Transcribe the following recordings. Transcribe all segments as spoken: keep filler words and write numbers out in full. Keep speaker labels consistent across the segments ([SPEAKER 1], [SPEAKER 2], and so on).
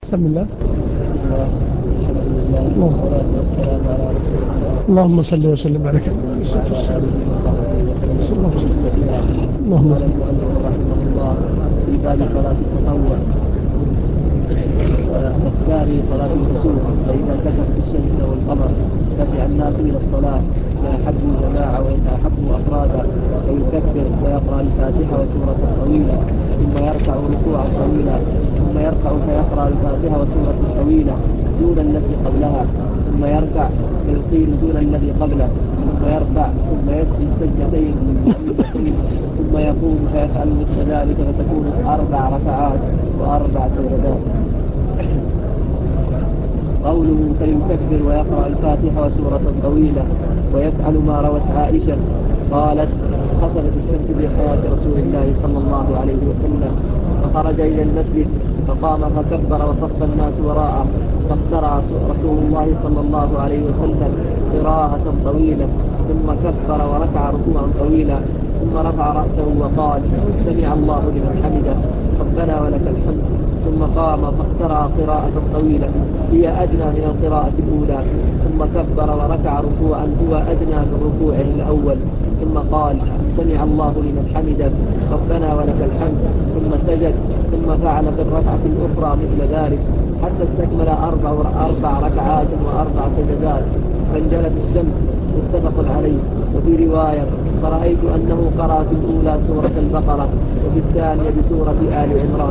[SPEAKER 1] بسم الله. اللهم صل وسلم على محمد صلى الله عليه وسلم. اللهم
[SPEAKER 2] قال المؤلف رحمه الله في باب صلاة التطوع تختار صلاة الكسوف، فإذا كسفت الشمس والقمر فزع الناس إلى الصلاة فيحبوا جماعة ويتحبوا أفرادا، فيكبر ويقرأ الفاتحة وسورة طويلة ثم يركع ركوعا طويلا، ثم يركع فيقرأ الفاتحة وسورة طويلة دون التي قبلها، ثم يركع فيطيل دون الذي قبله، ثم يرفع ثم يسجد سجدتين طويلتين ثم يقوم فيفعل مثل ذلك فتكون أربع ركعات وأربع سجدات. قوله فيكبر ويقرأ الفاتحة وسورة طويلة ويفعل ما روت عائشة قالت خسفت الشمس بحياة رسول الله صلى الله عليه وسلم فخرج إلى المسجد فقام فكبر وصف الناس وراءه، فاقترأ رسول الله صلى الله عليه وسلم قراءة طويلة ثم كبر وركع ركوعا طويلا ثم رفع رأسه وقال سمع الله لمن حمده ربنا ولك الحمد، ثم قام فاقترأ قراءة طويلة هي أدنى من القراءة الأولى، ثم كبر وركع ركوعا هو أدنى من ركوعه الأول، ثم قال سمع الله لمن حمده ربنا ولك الحمد، ثم سجد، ثم فعل في الركعة الأخرى مثل ذلك حتى استكمل أربع, أربع ركعات وأربع سجدات فانجلت الشمس متفق عليه. وفي رواية فرأيت أنه قرأ في الأولى سورة البقرة وفي الثانية بسورة آل عمران.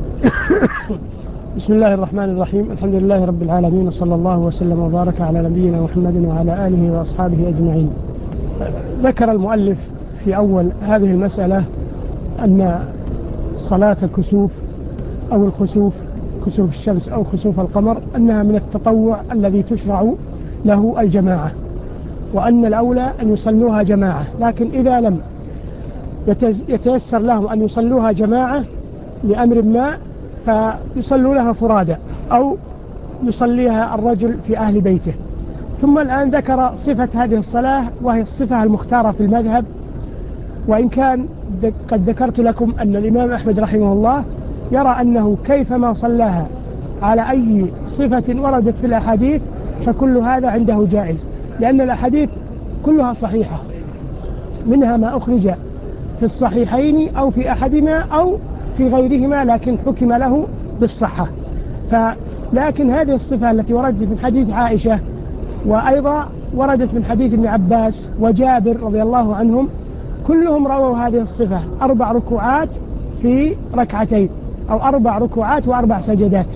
[SPEAKER 1] بسم الله الرحمن الرحيم. الحمد لله رب العالمين، وصلى الله وسلم وبارك على نبينا محمد وعلى آله وأصحابه أجمعين. ذكر المؤلف في أول هذه المسألة أن صلاة الكسوف أو الخسوف، كسوف الشمس أو خسوف القمر، أنها من التطوع الذي تشرع له الجماعة، وأن الأولى أن يصلوها جماعة، لكن إذا لم يتيسر لهم أن يصلوها جماعة لأمر ما فيصلوا لها فرادى أو يصليها الرجل في أهل بيته. ثم الآن ذكر صفة هذه الصلاة وهي الصفة المختارة في المذهب، وإن كان قد ذكرت لكم أن الإمام أحمد رحمه الله يرى أنه كيفما صلاها على أي صفة وردت في الأحاديث فكل هذا عنده جائز، لأن الأحاديث كلها صحيحة، منها ما أخرج في الصحيحين أو في أحدهما أو في غيرهما لكن حكم له بالصحة. لكن هذه الصفة التي وردت من حديث عائشة وأيضا وردت من حديث ابن عباس وجابر رضي الله عنهم كلهم رووا هذه الصفة أربع ركوعات في ركعتين أو أربع ركوعات وأربع سجدات،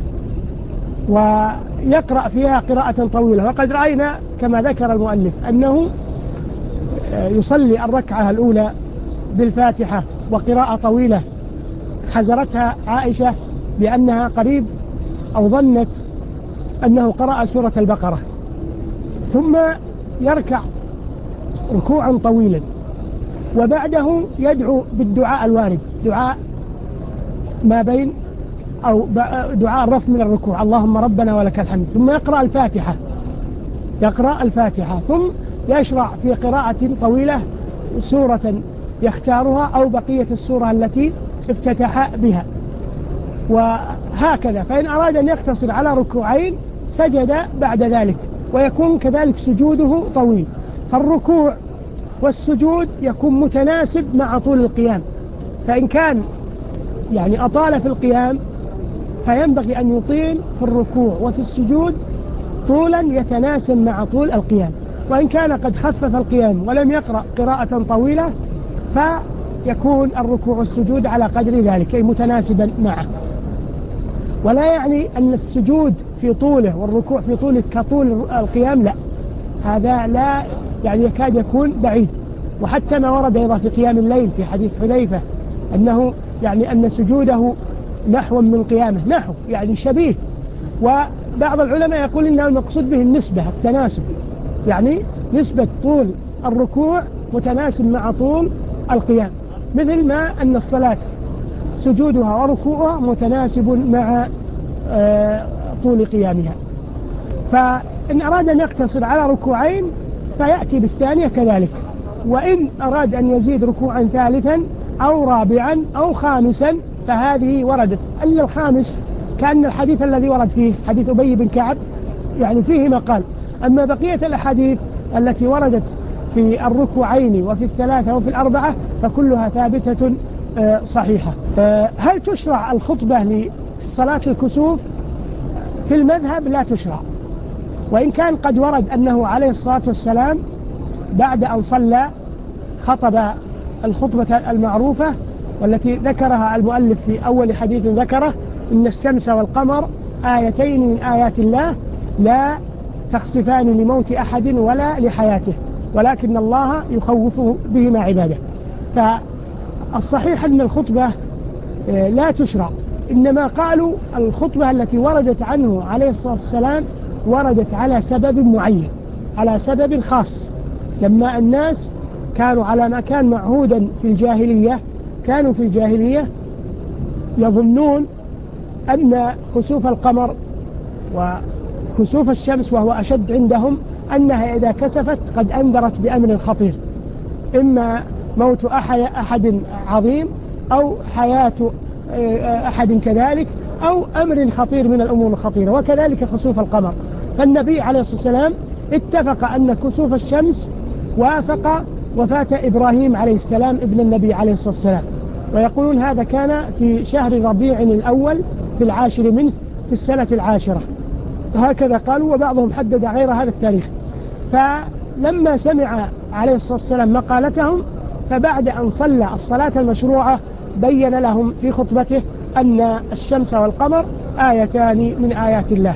[SPEAKER 1] ويقرأ فيها قراءة طويلة. وقد رأينا كما ذكر المؤلف أنه يصلي الركعة الأولى بالفاتحة وقراءة طويلة حذرتها عائشة لأنها قريب أو ظنت أنه قرأ سورة البقرة، ثم يركع ركوعا طويلا وبعده يدعو بالدعاء الوارد، دعاء ما بين أو دعاء الرفع من الركوع اللهم ربنا ولك الحمد، ثم يقرأ الفاتحة يقرأ الفاتحة ثم يشرع في قراءة طويلة سورة يختارها أو بقية السورة التي افتتح بها، وهكذا. فإن أراد أن يقتصر على ركوعين سجد بعد ذلك، ويكون كذلك سجوده طويل، فالركوع والسجود يكون متناسب مع طول القيام، فإن كان يعني أطال في القيام فينبغي أن يطيل في الركوع وفي السجود طولا يتناسب مع طول القيام، وإن كان قد خفف القيام ولم يقرأ قراءة طويلة فيكون الركوع والسجود على قدر ذلك أي متناسبا معه. ولا يعني أن السجود في طوله والركوع في طوله كطول القيام، لا، هذا لا يعني يكاد يكون بعيد. وحتى ما ورد أيضا في قيام الليل في حديث حذيفة أنه يعني أن سجوده نحو من قيامه، نحو يعني شبيه، وبعض العلماء يقول إنه المقصود به النسبة التناسب، يعني نسبة طول الركوع متناسب مع طول القيام، مثل ما أن الصلاة سجودها وركوعها متناسب مع طول قيامها. فإن أراد أن يقتصر على ركوعين فيأتي بالثانية كذلك، وإن أراد أن يزيد ركوعا ثالثا أو رابعا أو خامسا فهذه وردت، أن الخامس كأن الحديث الذي ورد فيه حديث أبي بن كعب يعني فيه مقال. أما بقية الأحاديث التي وردت في الركوعين وفي الثلاثة وفي الأربعة فكلها ثابتة صحيحة. هل تشرع الخطبة لصلاة الكسوف؟ في المذهب لا تشرع، وإن كان قد ورد أنه عليه الصلاة والسلام بعد أن صلى خطب الخطبة المعروفة والتي ذكرها المؤلف في أول حديث ذكره: إن الشمس والقمر آيتين من آيات الله لا تخسفان لموت أحد ولا لحياته ولكن الله يخوف بهما عباده. فالصحيح أن الخطبة لا تشرع، إنما قالوا الخطبة التي وردت عنه عليه الصلاة والسلام وردت على سبب معين، على سبب خاص. لما الناس كانوا على ما كان معهودا في الجاهلية، كانوا في الجاهلية يظنون أن خسوف القمر وكسوف الشمس وهو أشد عندهم أنها إذا كسفت قد أنذرت بأمر خطير، إما موت أحد عظيم أو حياة أحد كذلك أو أمر خطير من الأمور الخطيرة، وكذلك خسوف القمر. فالنبي عليه الصلاة والسلام اتفق أن كسوف الشمس وافق وفاة إبراهيم عليه السلام ابن النبي عليه الصلاة والسلام، ويقولون هذا كان في شهر ربيع الأول في العاشر منه في السنة العاشرة، هكذا قالوا، وبعضهم حدد غير هذا التاريخ. فلما سمع عليه الصلاة والسلام مقالتهم فبعد أن صلى الصلاة المشروعة بين لهم في خطبته أن الشمس والقمر آيتان من آيات الله،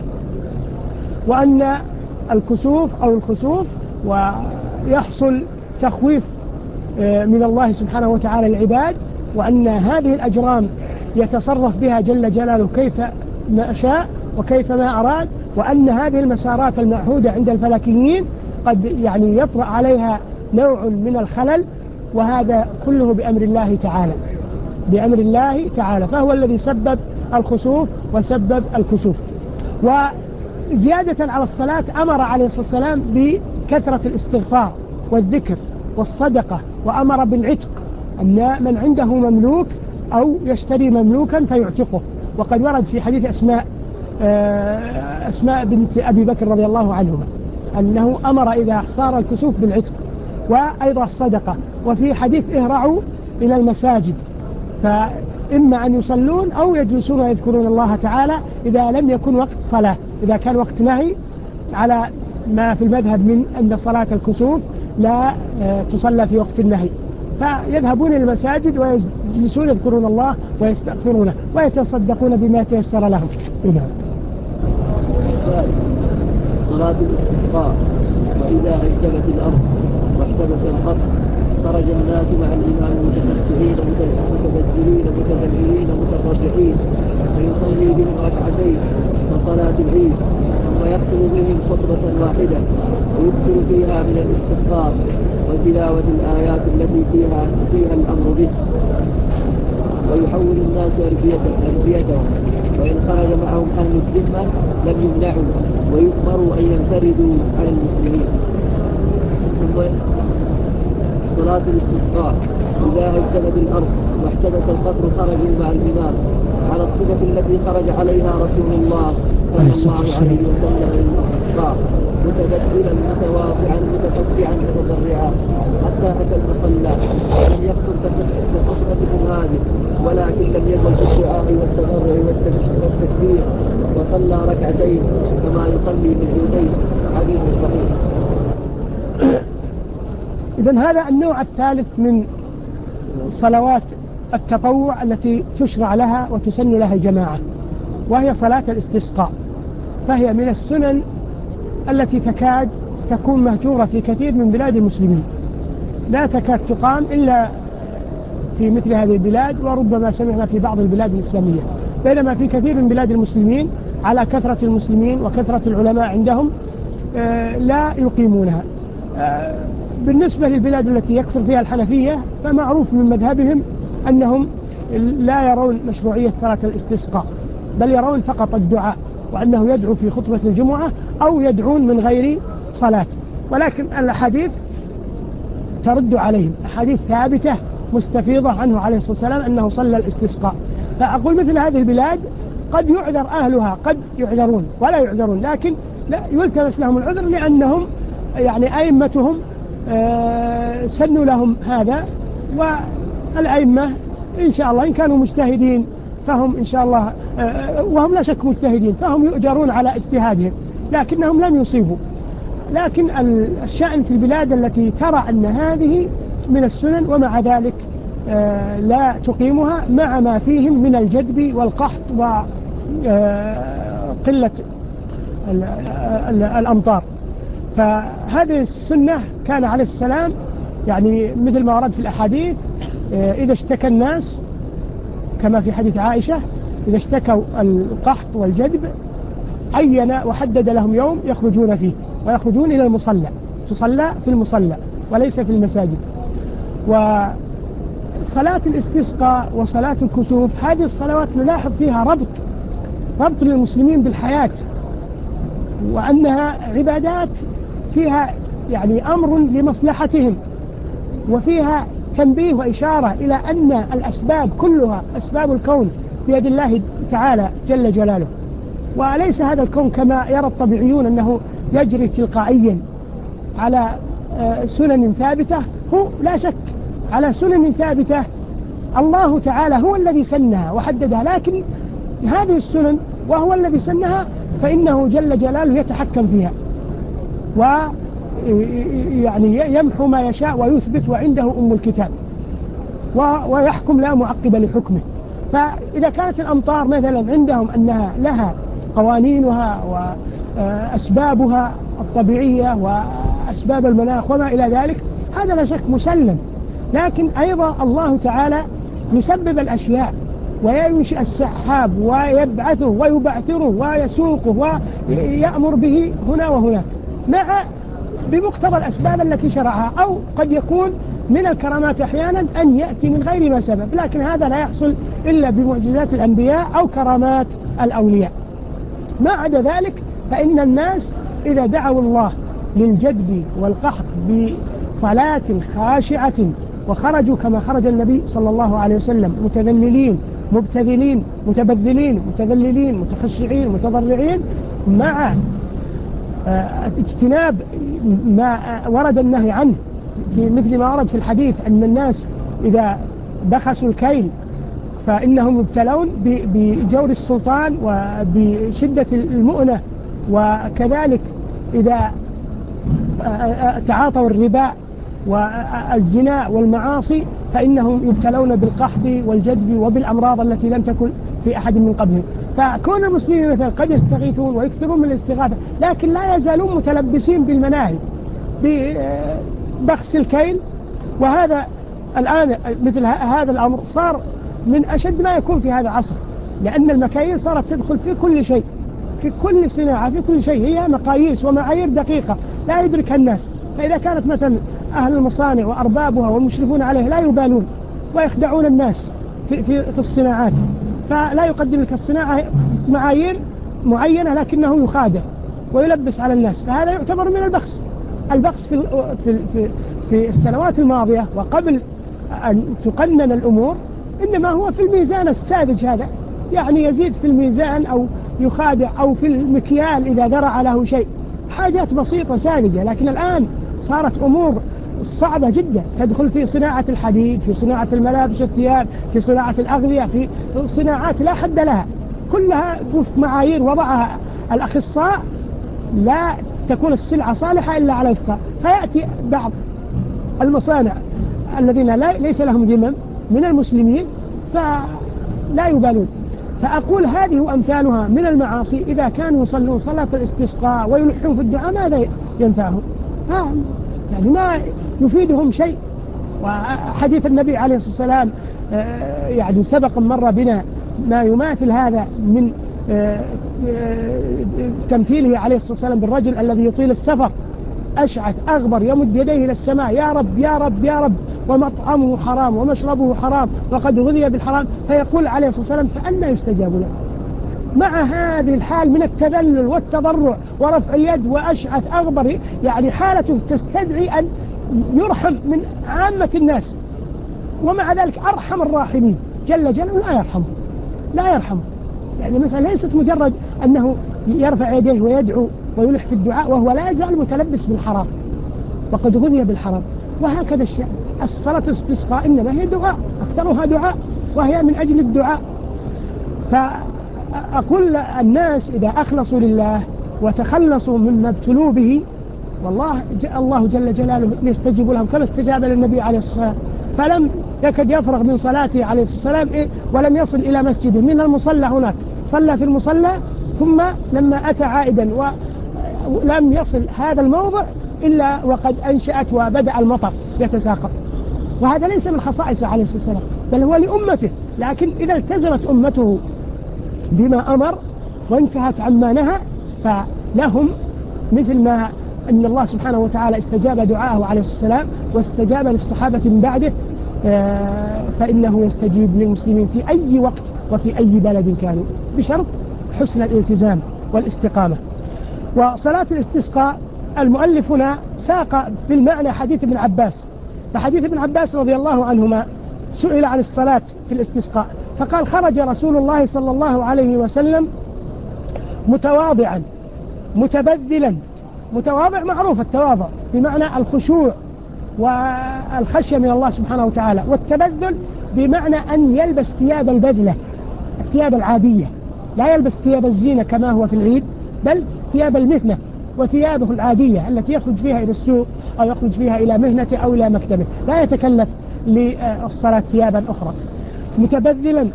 [SPEAKER 1] وأن الكسوف أو الخسوف ويحصل تخويف من الله سبحانه وتعالى العباد، وأن هذه الأجرام يتصرف بها جل جلاله كيف ما شاء وكيف ما أراد، وأن هذه المسارات المعهودة عند الفلكيين قد يعني يطرأ عليها نوع من الخلل، وهذا كله بأمر الله تعالى، بأمر الله تعالى، فهو الذي سبب الخسوف وسبب الكسوف. وزيادة على الصلاة أمر عليه الصلاة والسلام بكثرة الاستغفار والذكر والصدقة، وأمر بالعتق، أن من عنده مملوك أو يشتري مملوكا فيعتقه. وقد ورد في حديث أسماء أسماء بنت أبي بكر رضي الله عنهما أنه أمر إذا صار الكسوف بالعتق وأيضا الصدقة. وفي حديث اهرعوا إلى المساجد، فإما أن يصلون أو يجلسون ويذكرون الله تعالى إذا لم يكن وقت صلاة. إذا كان وقت نهي على ما في المذهب من أن صلاة الكسوف لا تصلى في وقت النهي، فيذهبون إلى المساجد ويجلسون يذكرون الله ويستغفرونه ويتصدقون بما تيسر لهم. نعم.
[SPEAKER 2] صلاة الاستسقاء: وإذا أنجبت الأرض واحتبس الخط خرج الناس مع الإمام متمتعين متبذلين متذللين متضرعين فيصلي بهم ركعتين كصلاة العيد، ثم يختم بهم خطبة واحدة ويكثر فيها من الاستغفار وتلاوة الآيات التي فيها فيها الأمر به، ويحول الناس أربيتهم، وإن خرج معهم أهل الذمة لم يمنعوا ويؤمروا أن ينفردوا عن المسلمين. ثم صلاة الاستسقاء: إذا أجدبت الأرض واحتبس القطر خرجوا مع الإمام على الصفة التي خرج عليها رسول الله صلى الله عليه وسلم للاستسقاء، متبدلا متواضعا متخشعا متضرعا، حتى أتى المصلى لم يخطب كخطبتكم هذه، ولكن لم يزل في الدعاء والتضرع والتكبير، وصلى ركعتين كما يصلي من عيدين. حديث صحيح.
[SPEAKER 1] إذن هذا النوع الثالث من صلوات التطوع التي تشرع لها وتسن لها الجماعة، وهي صلاة الاستسقاء، فهي من السنن التي تكاد تكون مهجورة في كثير من بلاد المسلمين، لا تكاد تقام إلا في مثل هذه البلاد، وربما سمعنا في بعض البلاد الإسلامية، بينما في كثير من بلاد المسلمين على كثرة المسلمين وكثرة العلماء عندهم لا يقيمونها. بالنسبة للبلاد التي يكثر فيها الحنفية فمعروف من مذهبهم أنهم لا يرون مشروعية صلاة الاستسقاء، بل يرون فقط الدعاء، وأنه يدعو في خطبة الجمعة أو يدعون من غير صلاة. ولكن الأحاديث ترد عليهم، أحاديث ثابتة مستفيضة عنه عليه الصلاة والسلام أنه صلى الاستسقاء. فأقول مثل هذه البلاد قد يعذر أهلها، قد يعذرون ولا يعذرون، لكن لا يلتمس لهم العذر لأنهم يعني أئمتهم سنوا لهم هذا. والأئمة إن شاء الله إن كانوا مجتهدين فهم إن شاء الله، وهم لا شك مجتهدين، فهم يؤجرون على اجتهادهم لكنهم لم يصيبوا. لكن الشأن في البلاد التي ترى أن هذه من السنن ومع ذلك لا تقيمها مع ما فيهم من الجدب والقحط وقلة الأمطار. فهذه السنة كان عليه السلام يعني مثل ما ورد في الأحاديث إذا اشتكى الناس كما في حديث عائشة إذا اشتكوا القحط والجدب عين وحدد لهم يوم يخرجون فيه، ويخرجون إلى المصلى، تصلى في المصلى وليس في المساجد. وصلاة الاستسقاء وصلاة الكسوف هذه الصلوات نلاحظ فيها ربط ربط للمسلمين بالحياة، وأنها عبادات فيها يعني أمر لمصلحتهم، وفيها تنبيه وإشارة إلى أن الأسباب كلها أسباب الكون بيد الله تعالى جل جلاله، وليس هذا الكون كما يرى الطبيعيون أنه يجري تلقائيا على سنن ثابتة. هو لا شك على سنن ثابتة، الله تعالى هو الذي سنها وحددها، لكن هذه السنن وهو الذي سنها فإنه جل جلاله يتحكم فيها، ويعني يمحو ما يشاء ويثبت، وعنده أم الكتاب ويحكم لا معقب لحكمه. فإذا كانت الأمطار مثلا عندهم أنها لها قوانينها وأسبابها الطبيعية وأسباب المناخ وما إلى ذلك، هذا لا شك مسلم. لكن أيضا الله تعالى يسبب الأشياء وينشئ السحاب ويبعثه ويبعثره ويسوقه ويأمر به هنا وهناك مع بمقتضى الأسباب التي شرعها. أو قد يكون من الكرامات أحيانا أن يأتي من غير ما سبب، لكن هذا لا يحصل إلا بمعجزات الأنبياء أو كرامات الأولياء. ما عدا ذلك فإن الناس إذا دعوا الله للجدب والقحط بصلاة خاشعة وخرجوا كما خرج النبي صلى الله عليه وسلم متذللين مبتذلين متبذلين متذللين متخشعين متضرعين، مع اجتناب ما ورد النهي عنه، في مثل ما ورد في الحديث أن الناس إذا بخسوا الكيل فإنهم يبتلون بجور السلطان وبشدة المؤنة، وكذلك إذا تعاطوا الربا والزنا والمعاصي فإنهم يبتلون بالقحط والجدب وبالأمراض التي لم تكن في أحد من قبلهم. فكون المسلمين مثلا قد يستغيثون ويكثرون من الاستغاثة، لكن لا يزالون متلبسين بالمناهي ببخس الكيل. وهذا الآن مثل هذا الأمر صار من أشد ما يكون في هذا العصر، لأن المكاييل صارت تدخل في كل شيء، في كل صناعة، في كل شيء هي مقاييس ومعايير دقيقة لا يدركها الناس. فإذا كانت مثلا أهل المصانع وأربابها والمشرفون عليه لا يبالون ويخدعون الناس في, في, في الصناعات، فلا يقدم لك الصناعة معايير معينة لكنه يخادع ويلبس على الناس، فهذا يعتبر من البخس. البخس في, في, في, في السنوات الماضية وقبل أن تقنن الأمور إنما هو في الميزان الساذج هذا، يعني يزيد في الميزان أو يخادع، أو في المكيال إذا درع له شيء، حاجات بسيطة ساذجة. لكن الآن صارت أمور صعبة جدا، تدخل في صناعة الحديد، في صناعة الملابس والثياب، في صناعة الأغذية، في صناعات لا حد لها، كلها وفق معايير وضعها الأخصاء، لا تكون السلعة صالحة إلا على وفقها. فيأتي بعض المصانع الذين لا ليس لهم ذمم من المسلمين فلا يبالون. فأقول هذه وأمثالها من المعاصي إذا كانوا يصلون صلاة الاستسقاء ويلحون في الدعاء ماذا ينفعهم؟ ها يعني ما يفيدهم شيء. وحديث النبي عليه الصلاة والسلام يعني سبق مرة بنا ما يماثل هذا من تمثيله عليه الصلاة والسلام بالرجل الذي يطيل السفر أشعث أغبر يمد يديه إلى السماء يا رب يا رب يا رب، ومطعمه حرام ومشربه حرام وقد غذي بالحرام، فيقول عليه الصلاة والسلام فأنى يستجاب له. مع هذه الحال من التذلل والتضرع ورفع اليد وأشعث أغبر، يعني حالته تستدعي أن يرحم من عامة الناس، ومع ذلك أرحم الراحمين جل جلاله لا يرحمه لا يرحمه يعني المسألة ليست مجرد أنه يرفع يديه ويدعو ويلح في الدعاء وهو لا يزال متلبس بالحرام وقد غذي بالحرام. وهكذا الشيء الصلاة الاستسقاء إنما هي دعاء، أكثرها دعاء، وهي من أجل الدعاء. فأقول الناس إذا أخلصوا لله وتخلصوا مما ابتلوا به، والله الله جل جلاله يستجيب لهم كما استجاب للنبي عليه الصلاة والسلام، فلم يكد يفرغ من صلاته عليه الصلاة والسلام ولم يصل إلى مسجده من المصلى هناك، صلى في المصلى ثم لما أتى عائدا ولم يصل هذا الموضع إلا وقد أنشأت وبدأ المطر يتساقط. وهذا ليس من خصائصه عليه الصلاة والسلام بل هو لأمته، لكن إذا التزمت أمته بما أمر وانتهت عما نهى فلهم مثل ما أن الله سبحانه وتعالى استجاب دعاءه عليه الصلاة والسلام واستجاب للصحابة من بعده، فإنه يستجيب للمسلمين في أي وقت وفي أي بلد كانوا بشرط حسن الالتزام والاستقامة. وصلاة الاستسقاء المؤلف هنا ساق في المعنى حديث ابن عباس، فحديث ابن عباس رضي الله عنهما سئل عن الصلاة في الاستسقاء فقال: خرج رسول الله صلى الله عليه وسلم متواضعا متبذلا. متواضع معروف التواضع بمعنى الخشوع والخشية من الله سبحانه وتعالى، والتبذل بمعنى أن يلبس ثياب البذلة الثياب العادية، لا يلبس ثياب الزينة كما هو في العيد، بل ثياب المهنة وثيابه العادية التي يخرج فيها إلى السوق أو يخرج فيها إلى مهنته أو إلى مكتبه، لا يتكلف للصلاة ثيابا أخرى. متبذلا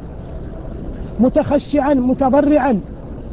[SPEAKER 1] متخشعا متضرعا،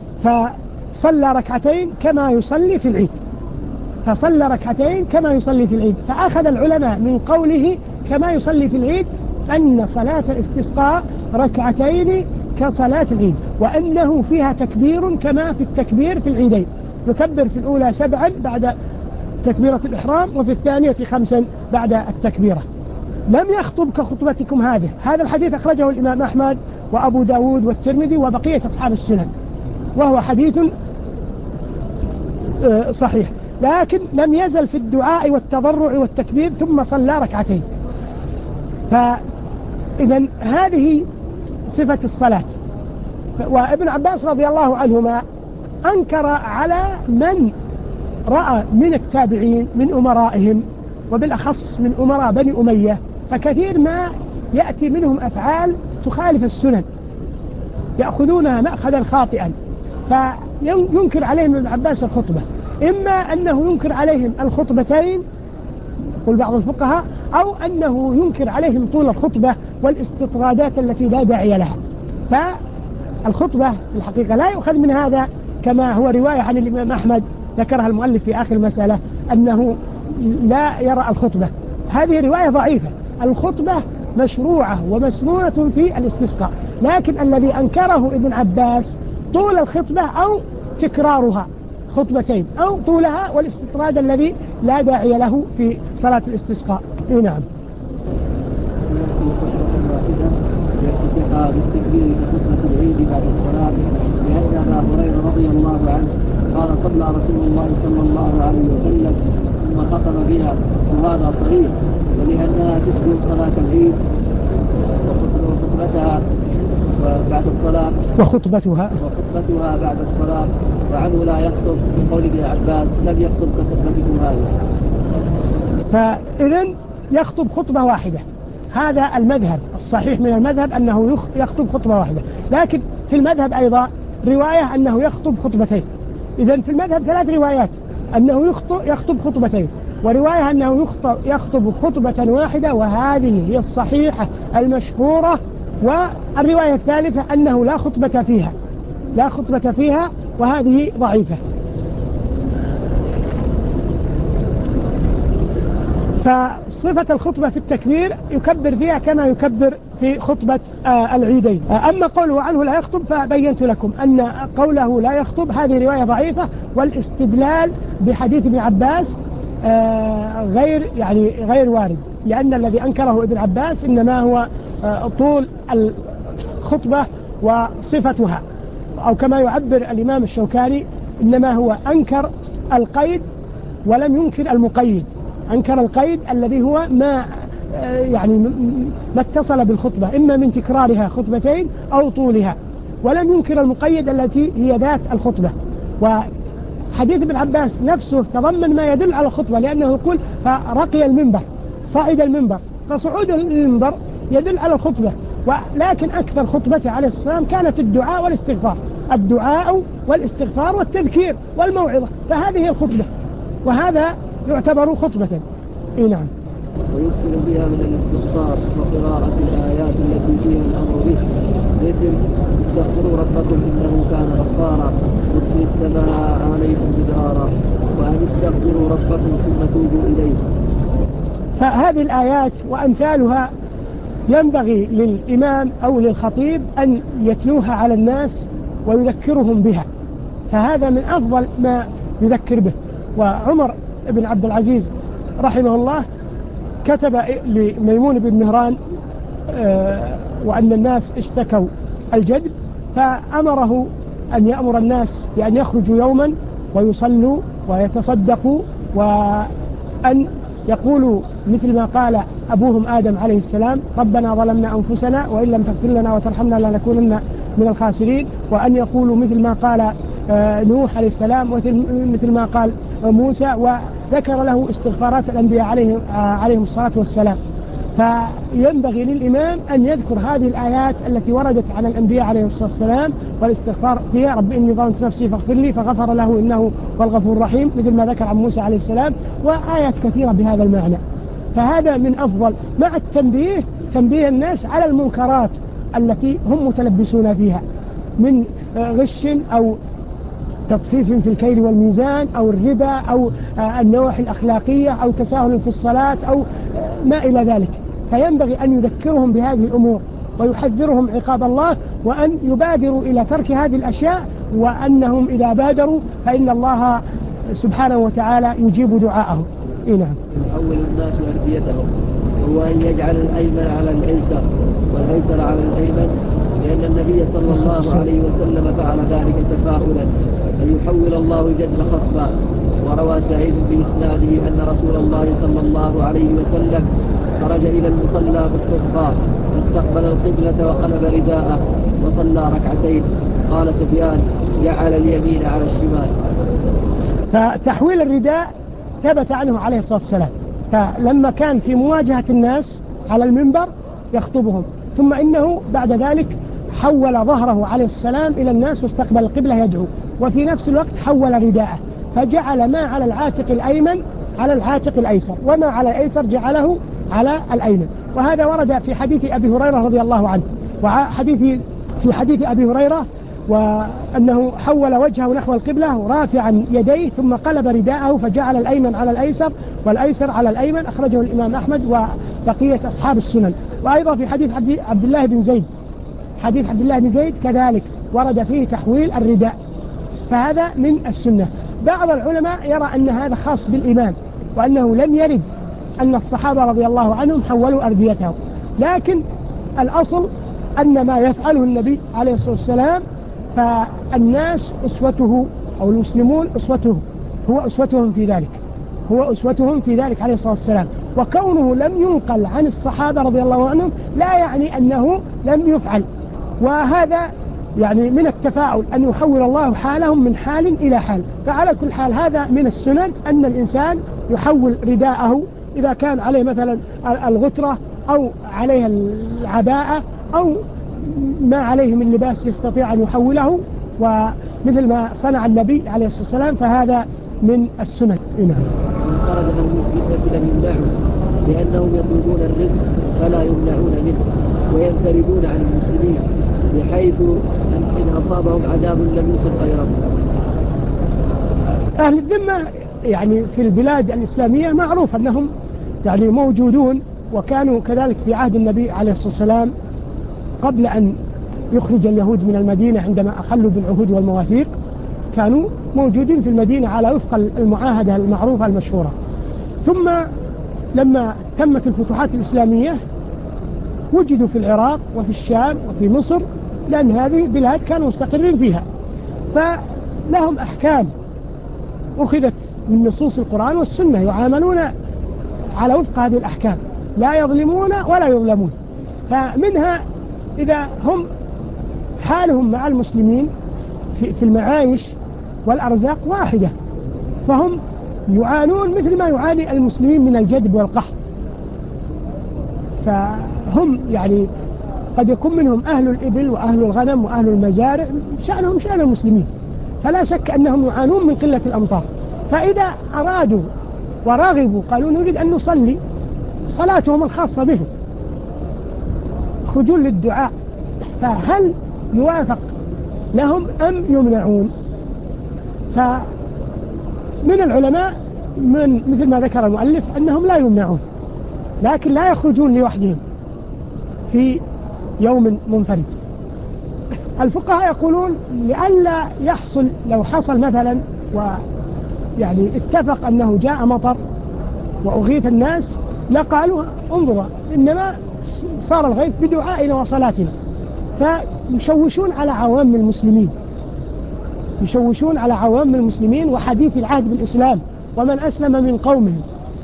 [SPEAKER 1] فصلى ركعتين كما يصلي في العيد فصلى ركعتين كما يصلي في العيد فأخذ العلماء من قوله كما يصلي في العيد أن صلاة الاستسقاء ركعتين كصلاة العيد، وأنه فيها تكبير كما في التكبير في العيدين، يكبر في الأولى سبعا بعد تكبيرة الإحرام وفي الثانية خمسا بعد التكبيرة. لم يخطب كخطبتكم هذه. هذا الحديث أخرجه الإمام أحمد وأبو داود والترمذي وبقية أصحاب السنن، وهو حديث صحيح، لكن لم يزل في الدعاء والتضرع والتكبير ثم صلى ركعتين. فإذا هذه صفة الصلاة. وابن عباس رضي الله عنهما أنكر على من رأى من التابعين من أمرائهم وبالأخص من أمراء بني أمية، فكثير ما يأتي منهم أفعال تخالف السنن يأخذونها مأخذا خاطئا، فينكر عليهم ابن عباس الخطبة، إما أنه ينكر عليهم الخطبتين يقول بعض الفقهاء، أو أنه ينكر عليهم طول الخطبة والاستطرادات التي لا داعي لها. فالخطبة في الحقيقة لا يؤخذ من هذا كما هو رواية عن الإمام أحمد ذكرها المؤلف في آخر المسألة أنه لا يرى الخطبة، هذه رواية ضعيفة. الخطبة مشروعة ومسنونة في الاستسقاء، لكن الذي أنكره ابن عباس طول الخطبة أو تكرارها خطبتين أو طولها والاستطراد الذي لا داعي له في صلاة الاستسقاء. نعم.
[SPEAKER 2] يفتتحها بالتكبير كخطبة العيد بعد الصلاة، لأن أبا هريرة رضي الله عنه قال: صلى رسول الله صلى الله عليه وسلم ثم خطب بها، وهذا صحيح، ولأنها تشبه صلاة العيد وخطبتها بعد الصلاة
[SPEAKER 1] وخطبتها
[SPEAKER 2] وخطبتها بعد الصلاة، وعنه لا يخطب من قول ابن عباس: لم يخطب كخطبتكم هذه.
[SPEAKER 1] فإذن يخطب خطبة واحدة، هذا المذهب الصحيح من المذهب أنه يخطب خطبة واحدة، لكن في المذهب أيضا رواية أنه يخطب خطبتين. إذن في المذهب ثلاث روايات: أنه يخطب خطبتين، ورواية أنه يخطب خطبة واحدة وهذه هي الصحيحة المشهورة، والرواية الثالثة أنه لا خطبة فيها لا خطبة فيها وهذه ضعيفة. فصفة الخطبة في التكبير يكبر فيها كما يكبر في خطبة آه العيدين. آه أما قوله عنه لا يخطب فبينت لكم أن قوله لا يخطب هذه رواية ضعيفة، والاستدلال بحديث ابن عباس آه غير يعني غير وارد، لأن الذي أنكره ابن عباس إنما هو آه طول الخطبة وصفتها، أو كما يعبر الإمام الشوكاني إنما هو أنكر القيد ولم ينكر المقيد. أنكر القيد الذي هو ما يعني ما اتصل بالخطبة، إما من تكرارها خطبتين أو طولها، ولم ينكر المقيد التي هي ذات الخطبة. وحديث ابن عباس نفسه تضمن ما يدل على الخطبة، لأنه يقول فرقي المنبر، صعد المنبر، فصعود المنبر يدل على الخطبة. ولكن أكثر خطبته عليه الصلاة والسلام كانت الدعاء والاستغفار، الدعاء والاستغفار والتذكير والموعظة، فهذه هي الخطبة، وهذا يعتبر خطبة. إيه نعم.
[SPEAKER 2] ويدخل بها من الاستغفار وقراءة الآيات التي فيها الأمر به، مثل استغفروا ربكم إنه كان غفارا يرسل السماء عليكم مدرارا وأن استغفروا ربكم ثم توبوا إليه.
[SPEAKER 1] فهذه الآيات وأمثالها ينبغي للإمام أو للخطيب أن يتلوها على الناس ويذكرهم بها، فهذا من أفضل ما يذكر به. وعمر بن عبد العزيز رحمه الله كتب لميمون بن مهران وأن الناس اشتكوا الجد، فأمره أن يأمر الناس بأن يخرجوا يوما ويصلوا ويتصدقوا، وأن يقولوا مثل ما قال أبوهم آدم عليه السلام ربنا ظلمنا أنفسنا وإن لم تغفر لنا وترحمنا لنكونن من الخاسرين، وأن يقولوا مثل ما قال نوح عليه السلام ومثل ما قال موسى، وذكر له استغفارات الأنبياء عليهم, عليهم الصلاة والسلام. فينبغي للإمام أن يذكر هذه الآيات التي وردت على الأنبياء عليهم الصلاة والسلام والاستغفار فيها، رب إني ظلمت نفسي فاغفر لي، فغفر له إنه هو الغفور الرحيم، مثل ما ذكر عن موسى عليه السلام، وآيات كثيرة بهذا المعنى. فهذا من أفضل، مع التنبيه تنبيه الناس على المنكرات التي هم متلبسون فيها من غش أو تطفيف في الكيل والميزان أو الربا أو النواحي الأخلاقية أو تساهل في الصلاة أو ما إلى ذلك. فينبغي أن يذكرهم بهذه الأمور ويحذرهم عقاب الله، وأن يبادروا إلى ترك هذه الأشياء، وأنهم إذا بادروا فإن الله سبحانه وتعالى يجيب دعاءهم. إيه نعم.
[SPEAKER 2] يحول الناس أرديتهم، وهو أن يجعل الأيمن على الأيسر والأيسر على الأيمن، لأن النبي صلى الله عليه وسلم فعل ذلك تفاؤلا أن يحول الله الجدل خصبا. وروى سعيد بإسناده أن رسول الله صلى الله عليه وسلم خرج إلى المصلى فاستسقى فاستقبل القبلة وقلب رداءه وصلى ركعتين. قال سفيان جعل اليمين على الشمال.
[SPEAKER 1] فتحويل الرداء ثبت عنه عليه الصلاة والسلام، فلما كان في مواجهة الناس على المنبر يخطبهم، ثم إنه بعد ذلك حول ظهره عليه السلام إلى الناس واستقبل القبلة يدعو، وفي نفس الوقت حول رداءه فجعل ما على العاتق الأيمن على العاتق الأيسر، وما على الأيسر جعله على الأيمن. وهذا ورد في حديث أبي هريرة رضي الله عنه، وحديث في حديث أبي هريرة وأنه حول وجهه نحو القبلة رافعا يديه ثم قلب رداءه فجعل الأيمن على الأيسر والأيسر على الأيمن. أخرجه الإمام أحمد وبقية أصحاب السنن. وأيضا في حديث عبد الله بن زيد حديث عبد الله بن زيد كذلك ورد فيه تحويل الرداء، فهذا من السنة. بعض العلماء يرى أن هذا خاص بالإمام، وأنه لم يرد أن الصحابة رضي الله عنهم حولوا أرديتهم، لكن الأصل أن ما يفعله النبي عليه الصلاة والسلام فالناس أسوته أو المسلمون أسوته، هو أسوتهم في ذلك هو أسوتهم في ذلك عليه الصلاة والسلام. وكونه لم ينقل عن الصحابة رضي الله عنهم لا يعني أنه لم يفعل، وهذا يعني من التفاؤل أن يحول الله حالهم من حال إلى حال. فعلى كل حال هذا من السنن أن الإنسان يحول رداءه إذا كان عليه مثلا الغترة أو عليه العباءة أو ما عليه من لباس يستطيع أن يحوله، ومثل ما صنع النبي عليه الصلاة والسلام، فهذا من السنن.
[SPEAKER 2] من خرج أهل الفتنة لم يمنعوا لأنهم يطلبون الرزق فلا يمنعون منه وينفردون عن المسلمين، بحيث إن أصابهم عذاب لم يصب غيرهم.
[SPEAKER 1] أهل الذمة يعني في البلاد الإسلامية معروف أنهم يعني موجودون، وكانوا كذلك في عهد النبي عليه الصلاة والسلام قبل أن يخرج اليهود من المدينة عندما أخلوا بالعهود والمواثيق، كانوا موجودين في المدينة على وفق المعاهدة المعروفة المشهورة. ثم لما تمت الفتوحات الإسلامية وجدوا في العراق وفي الشام وفي مصر، لأن هذه بلاد كانوا مستقرين فيها، فلهم أحكام أخذت من نصوص القرآن والسنة، يعاملون على وفق هذه الأحكام، لا يظلمون ولا يظلمون. فمنها إذا هم حالهم مع المسلمين في المعايش والأرزاق واحدة، فهم يعانون مثل ما يعاني المسلمين من الجدب والقحط. فهم يعني قد يكون منهم أهل الإبل وأهل الغنم وأهل المزارع شأنهم شأن المسلمين، فلا شك أنهم يعانون من قلة الأمطار. فإذا أرادوا ورغبوا قالوا نريد أن نصلي صلاتهم الخاصة بهم، يخرجون للدعاء، فهل يوافق لهم أم يمنعون؟ فمن العلماء من مثل ما ذكر المؤلف أنهم لا يمنعون، لكن لا يخرجون لوحدهم في يوم منفرد. الفقهاء يقولون لئلا يحصل، لو حصل مثلا ويعني اتفق أنه جاء مطر وأغيث الناس لقالوا انظروا إنما صار الغيث بدعائنا وصلاتنا، فيشوشون على عوام المسلمين، يشوشون على عوام المسلمين وحديث العهد بالإسلام ومن أسلم من قومهم.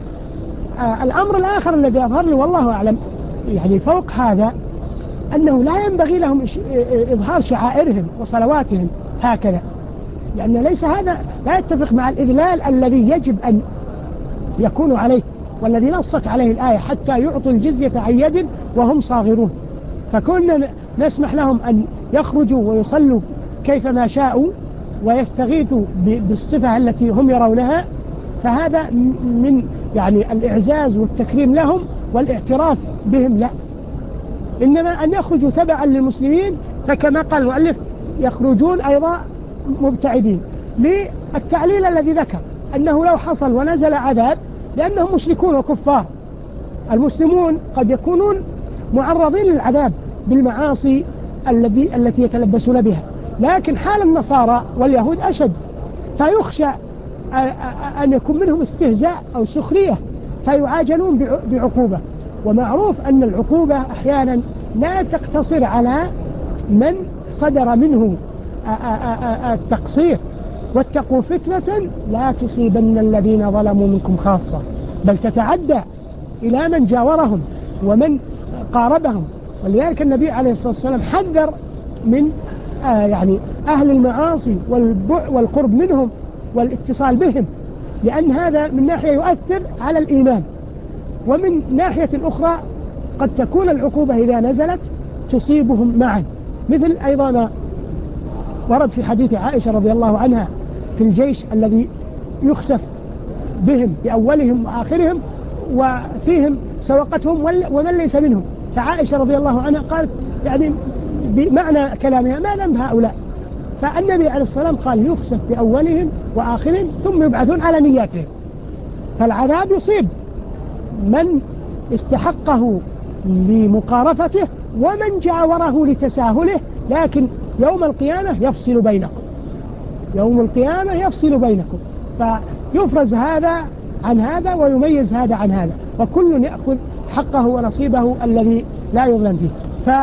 [SPEAKER 1] آه الأمر الآخر الذي يظهر لي والله أعلم يعني فوق هذا أنه لا ينبغي لهم إظهار شعائرهم وصلواتهم هكذا، لأن ليس هذا لا يتفق مع الإذلال الذي يجب أن يكون عليه والذي نصت عليه الآية حتى يعطوا الجزية عن يد وهم صاغرون. فكنا نسمح لهم أن يخرجوا ويصلوا كيفما شاءوا ويستغيثوا بالصفة التي هم يرونها، فهذا من يعني الإعزاز والتكريم لهم والاعتراف بهم، لا، إنما أن يخرجوا تبعا للمسلمين، فكما قال المؤلف يخرجون أيضا مبتعدين للتعليل الذي ذكر أنه لو حصل ونزل عذاب لأنهم مشركون وكفار. المسلمون قد يكونون معرضين للعذاب بالمعاصي التي التي يتلبسون بها، لكن حال النصارى واليهود أشد، فيخشى أن يكون منهم استهزاء أو سخرية فيعاجلون بعقوبة. ومعروف أن العقوبة أحيانا لا تقتصر على من صدر منه التقصير، واتقوا فتنة لا تصيبن الذين ظلموا منكم خاصة، بل تتعدى إلى من جاورهم ومن قاربهم. ولذلك النبي عليه الصلاة والسلام حذر من آه يعني أهل المعاصي والقرب منهم والاتصال بهم، لأن هذا من ناحية يؤثر على الإيمان، ومن ناحية أخرى قد تكون العقوبة إذا نزلت تصيبهم معا، مثل أيضا ما ورد في حديث عائشة رضي الله عنها في الجيش الذي يخسف بهم بأولهم وآخرهم وفيهم سوقتهم ومن ليس منهم، فعائشة رضي الله عنها قالت يعني بمعنى كلامها ما ذنب هؤلاء؟ فالنبي عليه الصلاة والسلام قال يخسف بأولهم وآخرهم ثم يبعثون على نياتهم. فالعذاب يصيب من استحقه لمقارفته ومن جاوره لتساهله، لكن يوم القيامة يفصل بينكم، يوم القيامة يفصل بينكم، فيفرز هذا عن هذا ويميز هذا عن هذا، وكل يأخذ حقه ونصيبه الذي لا يظلم فيه.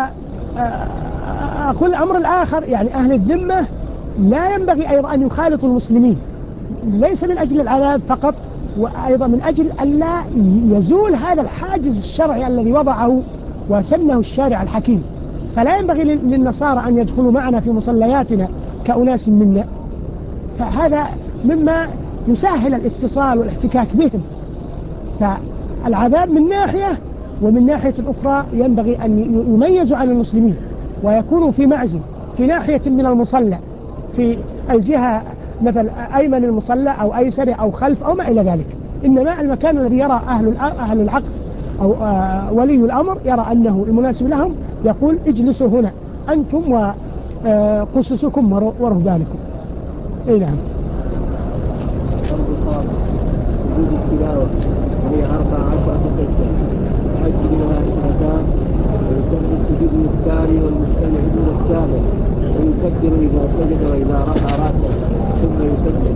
[SPEAKER 1] فأقول الأمر الآخر يعني أهل الذمة لا ينبغي أيضا أن يخالطوا المسلمين، ليس من أجل العذاب فقط، وأيضا من أجل أن لا يزول هذا الحاجز الشرعي الذي وضعه وسنه الشارع الحكيم. فلا ينبغي للنصارى أن يدخلوا معنا في مصلياتنا كأناس منا، فهذا مما يسهل الاتصال والاحتكاك بهم. فالعذاب من ناحية، ومن ناحية أخرى ينبغي أن يميزوا عن المسلمين ويكونوا في معزل في ناحية من المصلى، في الجهة مثل أيمن المصلى أو أيسر أو خلف أو ما إلى ذلك، إنما المكان الذي يرى أهل أهل العقد أو ولي الأمر يرى أنه المناسب لهم يقول اجلسوا هنا أنتم وقسسكم ورهبانكم. إيه نعم.
[SPEAKER 2] الشرط الخامس وجود التلاوة، وهي أربع عشرة سجدة، الحج منها اثنتان، ويسمى السجود الثاني والمستمع دون السامع، ويكبر إذا سجد وإذا رفع رأسه ثم يسلم.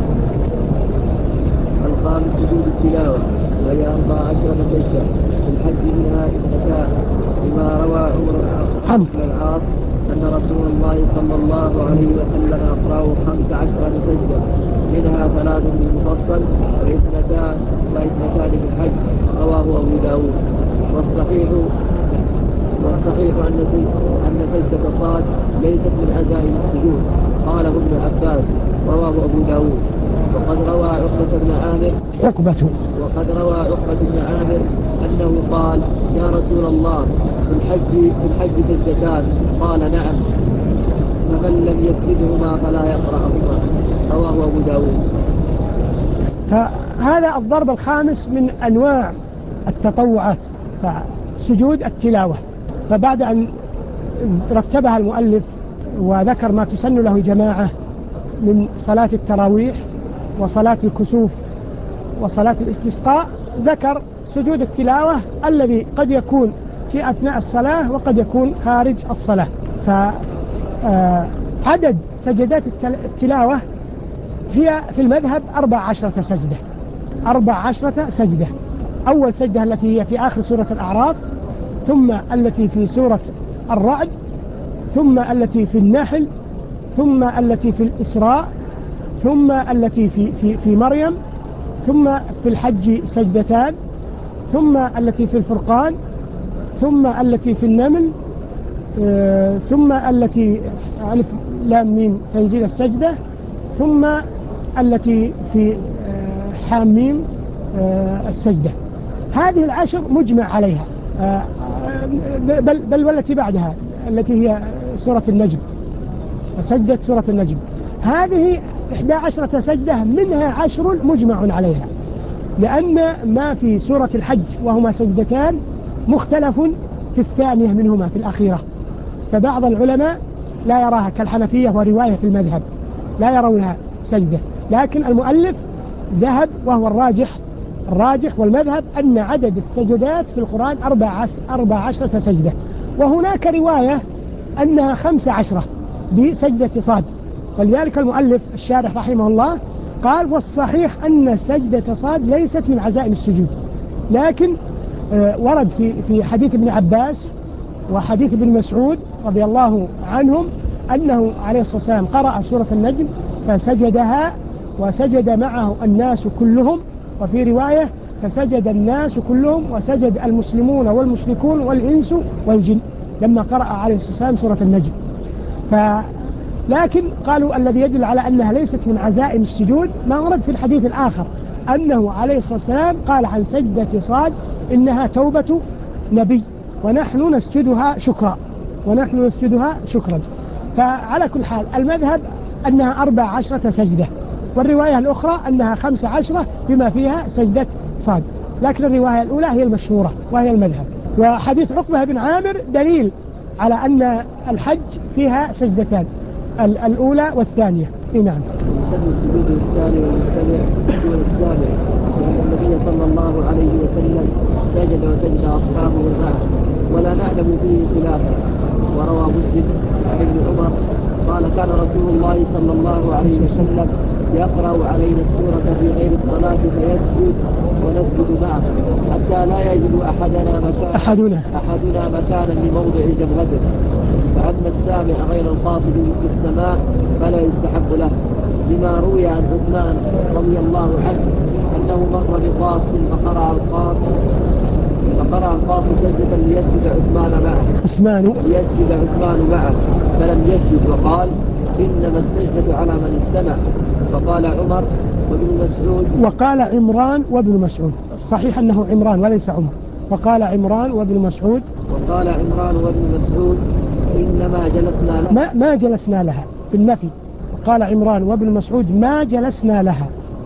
[SPEAKER 2] الخامس وجود التلاوة، وهي أربع عشرة سجدة، الحج منها اثنتان، لما روى عمرو بن العاص أن رسول الله صلى الله عليه وسلم أقرأه خمس عشرة سجدة، منها ثلاث بالمفصل واثنتان واثنتان بالحج، رواه أبو داود. والصحيح والصحيح أن أن سجدة صاد ليست من عزائم السجود. قاله ابن عباس رواه أبو داود. وقد روى عقبة بن عامر
[SPEAKER 1] عقبة
[SPEAKER 2] وقد روى عقبة بن عامر أنه قال يا رسول الله في الحج في الحج سجدتان. قال نعم، فمن لم يسجدهما فلا يقرأهما. رواه أبو داود.
[SPEAKER 1] فهذا الضرب الخامس من أنواع التطوعات، فسجود التلاوة. فبعد أن رتبها المؤلف وذكر ما تسن له جماعة من صلاة التراويح وصلاة الكسوف وصلاة الاستسقاء، ذكر سجود التلاوة الذي قد يكون في أثناء الصلاة وقد يكون خارج الصلاة. فعدد سجدات التلاوة هي في المذهب أربع عشرة سجدة أربع عشرة سجدة. أول سجدة التي هي في آخر سورة الأعراف، ثم التي في سورة الرعد، ثم التي في النحل، ثم التي في الإسراء، ثم التي في, في, في مريم، ثم في الحج سجدتان، ثم التي في الفرقان، ثم التي في النمل، آه ثم التي ألف لام ميم تنزيل السجدة، ثم التي في آه حاميم آه السجدة. هذه العشر مجمع عليها، آه بل, بل والتي بعدها التي هي سورة النجم، سجدة سورة النجم. هذه إحدى عشرة سجدة، منها عشر مجمع عليها، لأن ما في سورة الحج وهما سجدتان مختلف في الثانية منهما في الأخيرة. فبعض العلماء لا يراها كالحنفية ورواية في المذهب لا يرونها سجدة، لكن المؤلف ذهب وهو الراجح الراجح والمذهب أن عدد السجدات في القرآن أربع, أربع عشرة سجدة. وهناك رواية أنها خمس عشرة بسجدة صاد، ولذلك المؤلف الشارح رحمه الله قال والصحيح أن سجدة صاد ليست من عزائم السجود، لكن ورد في في حديث ابن عباس وحديث ابن مسعود رضي الله عنهم أنه عليه الصلاة والسلام قرأ سورة النجم فسجدها وسجد معه الناس كلهم، وفي رواية فسجد الناس كلهم وسجد المسلمون والمشركون والإنس والجن لما قرأ عليه الصلاة والسلام سورة النجم. ف لكن قالوا الذي يدل على أنها ليست من عزائم السجود ما ورد في الحديث الآخر أنه عليه الصلاة والسلام قال عن سجدة صاد إنها توبة نبي ونحن نسجدها شكرا ونحن نسجدها شكرا. فعلى كل حال المذهب أنها أربع عشرة سجدة، والرواية الأخرى أنها خمس عشرة بما فيها سجدة صاد، لكن الرواية الأولى هي المشهورة وهي المذهب. وحديث عقبة بن عامر دليل على أن الحج فيها سجدتان، الأولى والثانية. إيه نعم.
[SPEAKER 2] يسمى السجود الثاني والمستمع دون السامع، لأن النبي صلى الله عليه وسلم سجد وسجد أصحابه معه ولا نعلم فيه خلافا. وروى مسلم عن ابن عمر قال كان رسول الله صلى الله عليه وسلم يقرأ علينا السورة في غير الصلاة فيسجد ونسجد معه حتى لا يجد أحدنا مكان
[SPEAKER 1] أحدنا,
[SPEAKER 2] أحدنا مكانا لموضع جبهته، فأما السامع غير القاصد للسماع فلا يستحق له، لما روي عن عثمان رضي الله عنه أنه مر بقاص فقرأ القاص فقرأ القاص سجدة ليسجد عثمان معه
[SPEAKER 1] عثمان
[SPEAKER 2] ليسجد عثمان معه فلم يسجد وقال إنما السجدة على من استمع. فقال عمر وابن مسعود
[SPEAKER 1] وقال عمران وابن مسعود، الصحيح أنه عمران وليس عمر، وقال عمران وابن مسعود
[SPEAKER 2] وقال عمران وابن مسعود إنما جلسنا لها
[SPEAKER 1] ما, ما جلسنا لها بالنفي. وقال عمران وابن مسعود ما جلسنا لها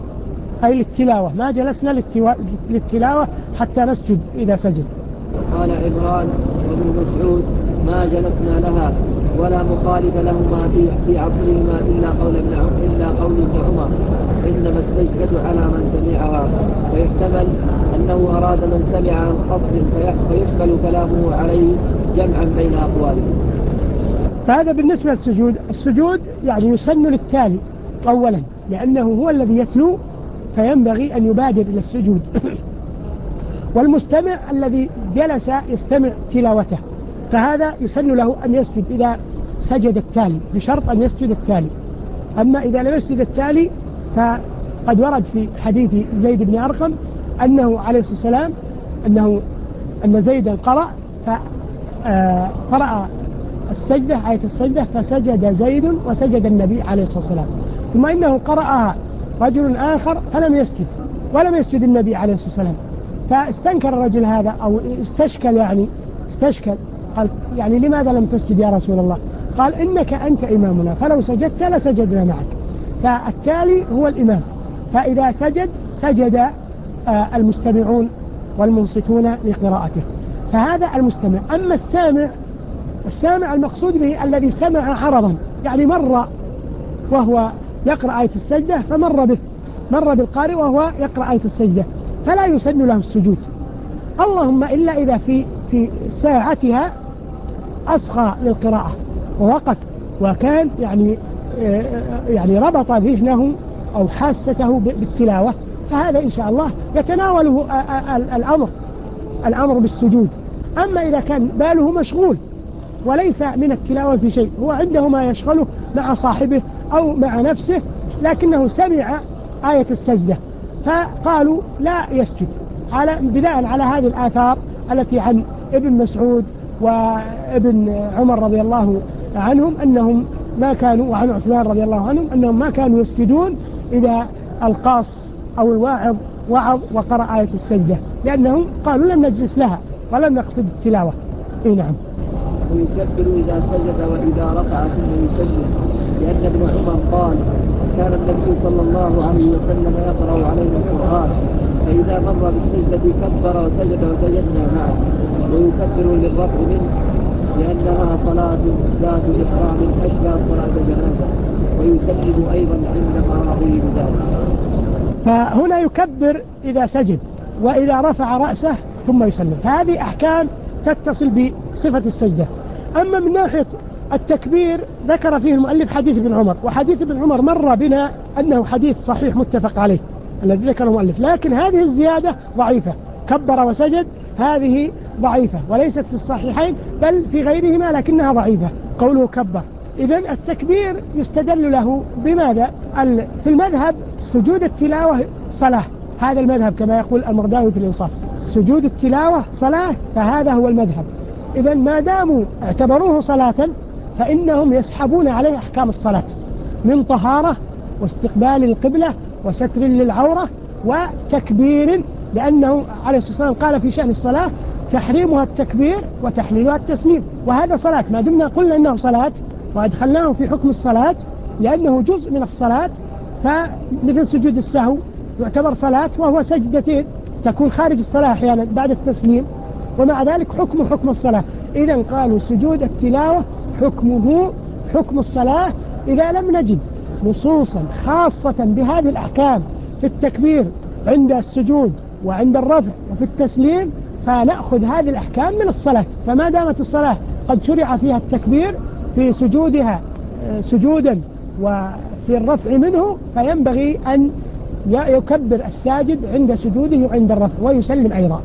[SPEAKER 1] أي للتلاوة، ما جلسنا للتلاوة حتى نسجد إذا سجد.
[SPEAKER 2] وقال عمران وابن مسعود ما جلسنا لها ولا مخالف لهما في في عصرهما إلا قول ابن إلا قول ابن عمر إنما السجدة على من سمعها، فيحتمل أنه أراد من سمع عن قصد فيحمل كلامه عليه جمعا بين أقواله.
[SPEAKER 1] فهذا بالنسبة للسجود. السجود يعني يسن للتالي أولا لأنه هو الذي يتلو فينبغي أن يبادر إلى السجود والمستمع الذي جلس يستمع تلاوته فهذا يسن له أن يسجد إذا سجد التالي، بشرط أن يسجد التالي. أما إذا لم يسجد التالي فقد ورد في حديث زيد بن أرقم أنه عليه الصلاة والسلام أنه أن زيدا قرأ آه قرأ السجدة آية السجدة فسجد زيد وسجد النبي عليه الصلاة والسلام، ثم إنه قرأها رجل آخر فلم يسجد ولم يسجد النبي عليه الصلاة والسلام، فاستنكر الرجل هذا أو استشكل يعني استشكل قال يعني لماذا لم تسجد يا رسول الله؟ قال إنك أنت إمامنا فلو سجدت لسجدنا معك، فالتالي هو الإمام، فإذا سجد سجد آه المستمعون والمنصتون لقراءته، فهذا المستمع. أما السامع السامع المقصود به الذي سمع عرضا، يعني مر وهو يقرأ آية السجدة فمر به مر بالقارئ وهو يقرأ آية السجدة فلا يسن له السجود، اللهم إلا إذا في في ساعتها أصغى للقراءة ووقف وكان يعني يعني ربط ذهنه أو حاسته بالتلاوة، فهذا إن شاء الله يتناوله الأمر الأمر بالسجود. أما إذا كان باله مشغول وليس من التلاوة في شيء، هو عنده ما يشغله مع صاحبه أو مع نفسه لكنه سمع آية السجدة، فقالوا لا يسجد على بناء على هذه الآثار التي عن ابن مسعود وابن عمر رضي الله عنهم أنهم ما كانوا، وعن عثمان رضي الله عنهم أنهم ما كانوا يسجدون إذا القاص أو الواعظ وعظ وقرأ آية السجدة، لأنهم قالوا لم نجلس لها ولم نقصد التلاوة. إيه نعم.
[SPEAKER 2] ويكبر إذا سجد وإذا رفع ثم يسجد، لأن ابن عمر قال كان النبي صلى الله عليه وسلم يقرأ علينا القرآن فإذا مر بالسجدة كبر وسجد وسجدنا معه، ويكبر للرفع منه لأنها صلاة ذات إحرام أشبه صلاة الجنازة، ويسلم أيضا عند مراضي ذلك.
[SPEAKER 1] فهنا يكبر إذا سجد وإذا رفع رأسه ثم يسلم، فهذه أحكام تتصل بصفة السجدة. أما من ناحية التكبير ذكر فيه المؤلف حديث ابن عمر، وحديث ابن عمر مر بنا أنه حديث صحيح متفق عليه الذي ذكره المؤلف، لكن هذه الزيادة ضعيفة، كبر وسجد هذه ضعيفة وليست في الصحيحين بل في غيرهما لكنها ضعيفة قوله كبر. إذن التكبير يستدل له بماذا؟ في المذهب سجود التلاوة صلاة، هذا المذهب كما يقول المرداوي في الإنصاف، سجود التلاوة صلاة، فهذا هو المذهب. إذن ما داموا اعتبروه صلاة فإنهم يسحبون عليه أحكام الصلاة من طهارة واستقبال القبلة وستر للعورة وتكبير، لأنه عليه الصلاة والسلام قال في شأن الصلاة تحريمها التكبير وتحليلها التسليم، وهذا صلاة ما دمنا قلنا إنه صلاة وأدخلناه في حكم الصلاة لأنه جزء من الصلاة، فمثل سجود السهو يعتبر صلاة وهو سجدتين تكون خارج الصلاة أحيانا بعد التسليم، ومع ذلك حكمه حكم الصلاة. إذن قالوا سجود التلاوة حكمه حكم الصلاة إذا لم نجد نصوصا خاصة بهذه الأحكام في التكبير عند السجود وعند الرفع وفي التسليم، فنأخذ هذه الأحكام من الصلاة. فما دامت الصلاة قد شرع فيها التكبير في سجودها سجودا وفي الرفع منه، فينبغي أن يكبر الساجد عند سجوده وعند الرفع ويسلم أيضا.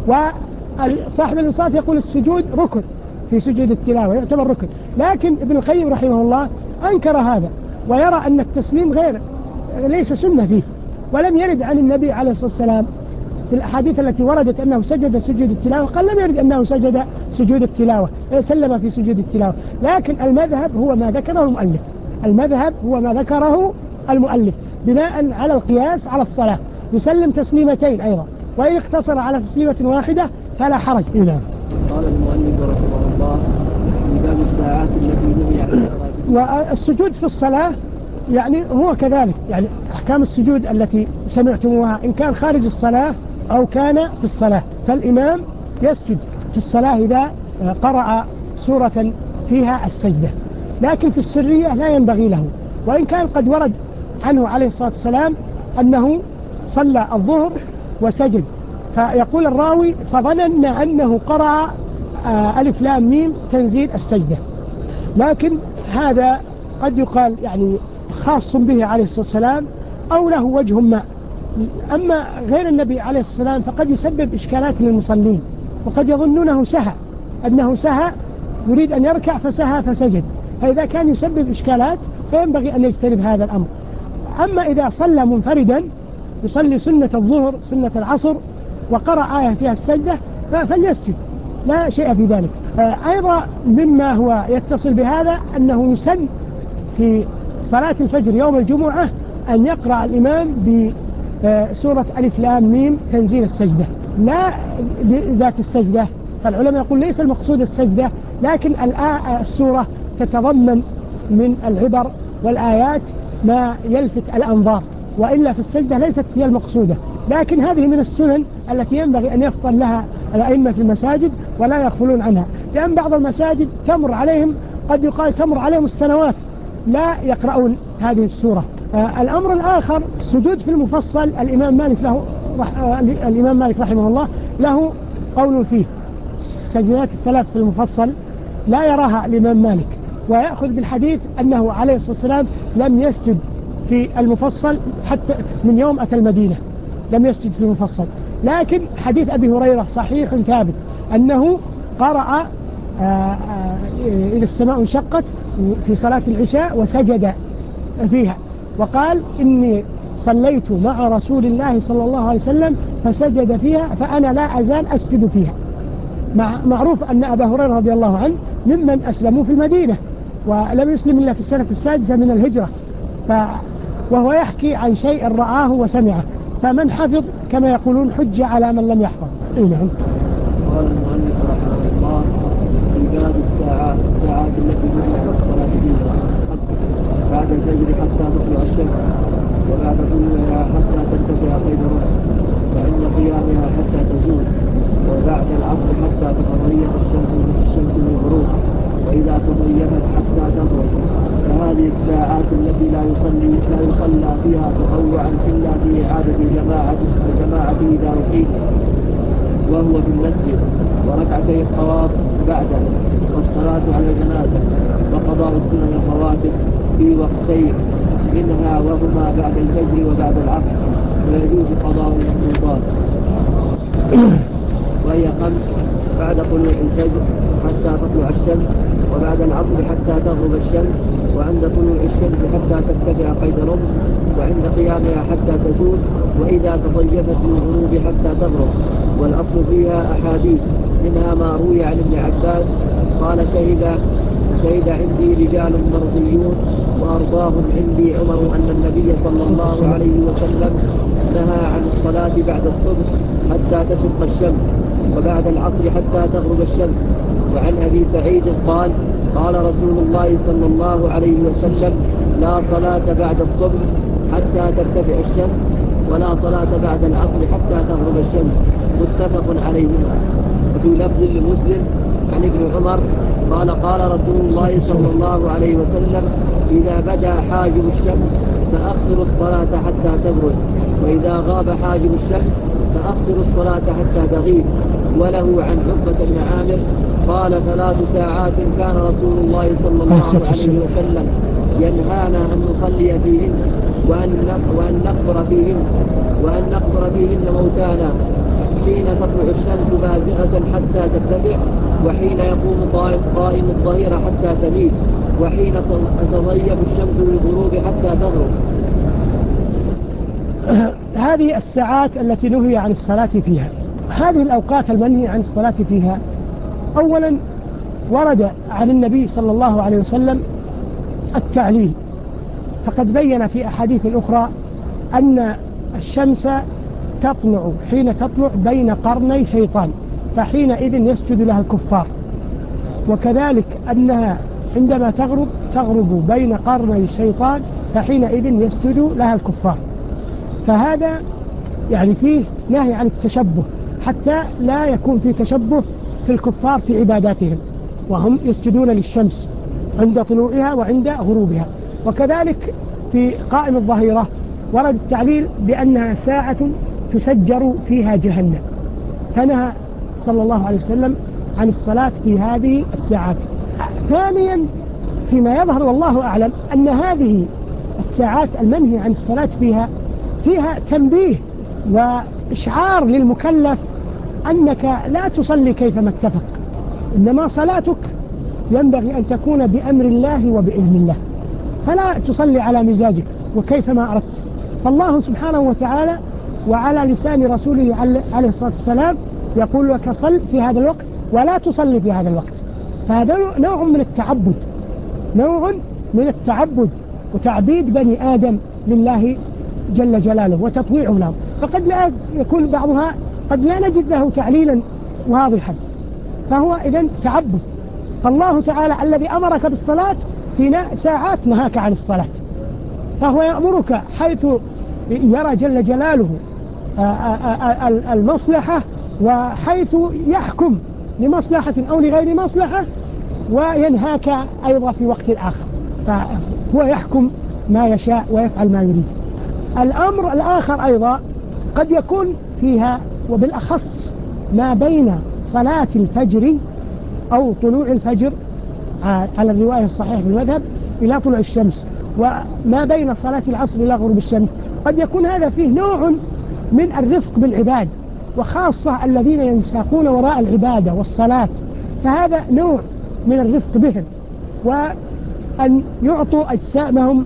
[SPEAKER 1] وصاحب الإنصاف يقول السجود ركن في سجود التلاوة يعتبر ركن، لكن ابن القيم رحمه الله أنكر هذا ويرى أن التسليم غير ليس سنة فيه، ولم يرد عن النبي عليه الصلاة والسلام في الأحاديث التي وردت أنه سجد سجود التلاوة، قال لم يرد أنه سجد سجود التلاوة سلم في سجود التلاوة، لكن المذهب هو ما ذكره المؤلف المذهب هو ما ذكره المؤلف بناء على القياس على الصلاة، يسلم تسليمتين أيضا، وإن اقتصر على تسليمة واحدة فلا حرج. نعم.
[SPEAKER 2] قال المؤلف رحمه الله في باب الساعات التي نهي عنها.
[SPEAKER 1] والسجود في الصلاة يعني هو كذلك، يعني أحكام السجود التي سمعتموها إن كان خارج الصلاة أو كان في الصلاة، فالإمام يسجد في الصلاة إذا قرأ سورة فيها السجدة، لكن في السرية لا ينبغي له. وإن كان قد ورد عنه عليه الصلاة والسلام أنه صلى الظهر وسجد، فيقول الراوي فظننا أنه قرأ ألف لام ميم تنزيل السجدة، لكن هذا قد يقال يعني خاص به عليه الصلاة والسلام أو له وجه ما. أما غير النبي عليه الصلاة والسلام فقد يسبب إشكالات للمصلين، وقد يظنونه سهى أنه سهى يريد أن يركع فسهى فسجد، فإذا كان يسبب إشكالات فينبغي أن يجتنب هذا الأمر. أما إذا صلى منفردا يصلي سنة الظهر سنة العصر وقرأ آية فيها السجدة فليسجد لا شيء في ذلك. أيضا مما هو يتصل بهذا أنه يسن في صلاة الفجر يوم الجمعة أن يقرأ الإمام بسورة ألف لام ميم تنزيل السجدة، لا ذات السجدة. فالعلماء يقول ليس المقصود السجدة، لكن السورة تتضمن من العبر والآيات ما يلفت الأنظار، وإلا في السجدة ليست هي المقصودة. لكن هذه من السنن التي ينبغي أن يفطن لها الأئمة في المساجد ولا يغفلون عنها، لأن بعض المساجد تمر عليهم، قد يقال تمر عليهم السنوات لا يقرؤون هذه السورة. آه الأمر الآخر السجود في المفصل، الإمام مالك له رح آه الإمام مالك رحمه الله له قول فيه. السجدات الثلاث في المفصل لا يراها الإمام مالك، ويأخذ بالحديث أنه عليه الصلاة والسلام لم يسجد في المفصل حتى من يوم أتى المدينة، لم يسجد في المفصل. لكن حديث أبي هريرة صحيح ثابت أنه قرأ آآ آآ إذا السماء انشقت في صلاة العشاء وسجد فيها، وقال إني صليت مع رسول الله صلى الله عليه وسلم فسجد فيها فأنا لا أزال أسجد فيها. معروف أن أبا هريرة رضي الله عنه ممن أسلموا في المدينة، ولم يسلم إلا في السنة السادسة من الهجرة، ف وهو يحكي عن شيء رآه وسمعه، فمن حفظ كما يقولون حجة على من لم يحفظ. نعم.
[SPEAKER 2] قال المؤلف رحمه الله في باب الساعات الساعات التي منع الصلاة فيها: بعد الفجر حتى تطلع الشمس، وبعد طلوعها حتى ترتفع قيد رمح، وعند قيامها حتى تزول، وبعد العصر حتى تتضيق الشمس الشمس من الغروب، وإذا تضيقت حتى تغرب. فهذه الساعات التي لا يصلي لا يصلى فيها تطوعا إلا في إعادة جماعة الجماعة إذا أقيم وهو في المسجد، وركعتي الطواف بعده، والصلاة على الجنازة، وقضاء السنن الرواتب في وقتين منها وهما بعد الفجر وبعد العصر، ويجوز قضاء المفروضات وهي خمس: بعد طلوع الفجر حتى تطلع الشمس، وبعد العصر حتى تغرب الشمس، وعند طلوع الشمس حتى ترتفع قيد رمح، وعند قيامها حتى تزول، وإذا تضيفت للغروب حتى تغرب. والأصل فيها أحاديث، منها ما روي عن ابن عباس قال: شهد شهد عندي رجال مرضيون وأرضاهم عندي عمر أن النبي صلى الله عليه وسلم نهى عن الصلاة بعد الصبح حتى تشق الشمس، وبعد العصر حتى تغرب الشمس. وعن أبي سعيد قال: قال رسول الله صلى الله عليه وسلم: لا صلاة بعد الصبح حتى ترتفع الشمس، ولا صلاة بعد العصر حتى تغرب الشمس. متفق عليهما. وفي لفظ لمسلم عن ابن عمر قال: قال رسول الله صلى الله عليه وسلم: إذا بدا حاجب الشمس فأخروا الصلاة حتى تبرد، وإذا غاب حاجب الشمس فأخروا الصلاة حتى تغيب. وله عن عقبة بن عامر قال: ثلاث ساعات كان رسول الله صلى الله عليه وسلم ينهانا أن نصلي فيهن وأن وأن نقبر فيهن وأن نقبر فيهن موتانا، حين تطلع الشمس بازغة حتى ترتفع، وحين يقوم قائم الظهيرة حتى تميل، وحين تتضيق الشمس للغروب حتى تغرب.
[SPEAKER 1] هذه الساعات التي نهي عن الصلاة فيها. هذه الأوقات المنهي عن الصلاة فيها، أولا ورد عن النبي صلى الله عليه وسلم التعليل، فقد بين في أحاديث الأخرى أن الشمس تطلع حين تطلع بين قرني شيطان، فحينئذ يسجد لها الكفار، وكذلك أنها عندما تغرب تغرب بين قرني الشيطان، فحينئذ يسجد لها الكفار. فهذا يعني فيه نهي عن التشبه، حتى لا يكون في تشبه في الكفار في عباداتهم، وهم يسجدون للشمس عند طلوعها وعند غروبها. وكذلك في قائم الظهيرة ورد التعليل بأنها ساعة تسجر فيها جهنم، فنهى صلى الله عليه وسلم عن الصلاة في هذه الساعات. ثانيا فيما يظهر والله أعلم أن هذه الساعات المنهي عن الصلاة فيها فيها تنبيه وإشعار للمكلف أنك لا تصلي كيفما اتفق، إنما صلاتك ينبغي أن تكون بأمر الله وبإذن الله، فلا تصلي على مزاجك وكيفما أردت. فالله سبحانه وتعالى وعلى لسان رسوله عليه الصلاة والسلام يقول لك: صل في هذا الوقت ولا تصلي في هذا الوقت. فهذا نوع من التعبد، نوع من التعبد وتعبيد بني آدم لله جل جلاله وتطويعهم له. فقد لا يكون بعضها، قد لا نجد له تعليلا واضحا، فهو إذن تعبد. فالله تعالى الذي أمرك بالصلاة في ساعات نهاك عن الصلاة، فهو يأمرك حيث يرى جل جلاله المصلحة، وحيث يحكم لمصلحة أو لغير مصلحة، وينهاك أيضا في وقت آخر، فهو يحكم ما يشاء ويفعل ما يريد. الأمر الآخر أيضا قد يكون فيها، وبالأخص ما بين صلاة الفجر أو طلوع الفجر على الرواية الصحيحة في المذهب إلى طلوع الشمس، وما بين صلاة العصر إلى غروب الشمس، قد يكون هذا فيه نوع من الرفق بالعباد، وخاصة الذين ينساقون وراء العبادة والصلاة، فهذا نوع من الرفق بهم، وأن يعطوا أجسامهم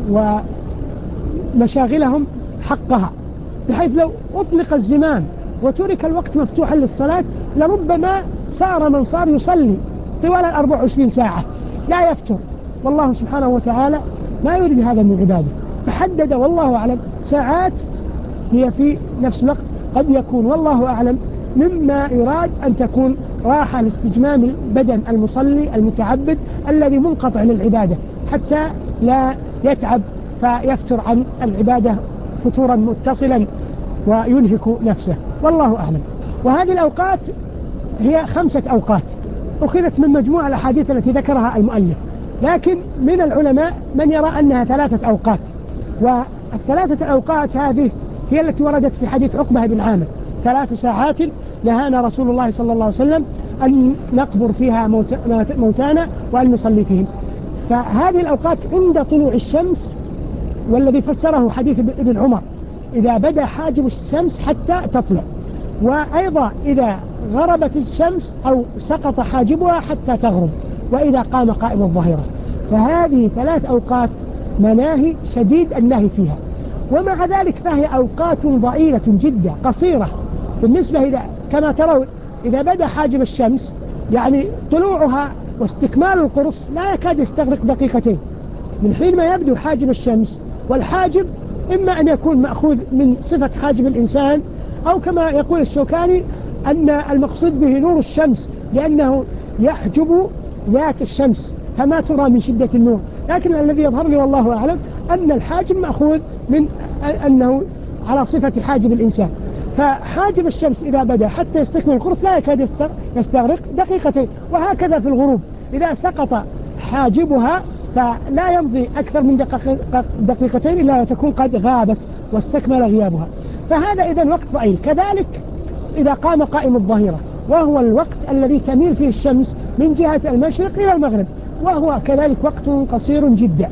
[SPEAKER 1] ومشاغلهم حقها، بحيث لو أطلق الزمام وترك الوقت مفتوحا للصلاة لربما صار من صار يصلي طوال الأربع وعشرين ساعة لا يفتر، والله سبحانه وتعالى ما يريد هذا من عباده، فحدد والله أعلم ساعات هي في نفس الوقت قد يكون والله أعلم مما يراد أن تكون راحة لاستجمام البدن المصلي المتعبد الذي منقطع للعبادة، حتى لا يتعب فيفتر عن العبادة فتورا متصلا وينهك نفسه، والله أعلم. وهذه الأوقات هي خمسة أوقات أخذت من مجموعة الأحاديث التي ذكرها المؤلف، لكن من العلماء من يرى أنها ثلاثة أوقات، والثلاثة الأوقات هذه هي التي وردت في حديث عقبة بن عامر: ثلاث ساعات نهانا رسول الله صلى الله عليه وسلم أن نقبر فيها موتانا وأن نصلي فيهم. فهذه الأوقات عند طلوع الشمس، والذي فسره حديث ابن عمر: إذا بدأ حاجب الشمس حتى تطلع، وأيضا إذا غربت الشمس أو سقط حاجبها حتى تغرب، وإذا قام قائم الظهيرة. فهذه ثلاث أوقات مناهي شديد النهي فيها، ومع ذلك فهي أوقات ضئيلة جدا قصيرة بالنسبة إذا كما ترون إذا بدأ حاجب الشمس يعني طلوعها واستكمال القرص لا يكاد يستغرق دقيقتين من حين ما يبدو حاجب الشمس. والحاجب إما أن يكون مأخوذ من صفة حاجب الإنسان، أو كما يقول الشوكاني أن المقصود به نور الشمس لأنه يحجب ذات الشمس فما ترى من شدة النور، لكن الذي يظهر لي والله أعلم أن الحاجب مأخوذ من أنه على صفة حاجب الإنسان. فحاجب الشمس إذا بدأ حتى يستكمل القرص لا يكاد يستغرق دقيقتين، وهكذا في الغروب إذا سقط حاجبها فلا يمضي أكثر من دقيقتين إلا وتكون قد غابت واستكمل غيابها. فهذا إذن وقت ضئيل. كذلك إذا قام قائم الظهيرة، وهو الوقت الذي تميل فيه الشمس من جهة المشرق إلى المغرب، وهو كذلك وقت قصير جدا،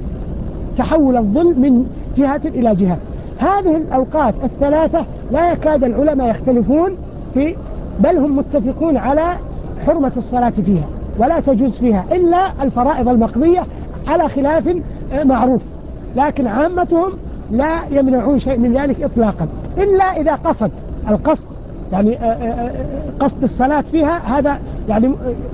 [SPEAKER 1] تحول الظل من جهة إلى جهة. هذه الأوقات الثلاثة لا يكاد العلماء يختلفون في، بل هم متفقون على حرمة الصلاة فيها ولا تجوز فيها إلا الفرائض المقضية على خلاف معروف، لكن عامتهم لا يمنعون شيء من ذلك إطلاقا، إلا إذا قصد القصد يعني قصد الصلاة فيها هذا يعني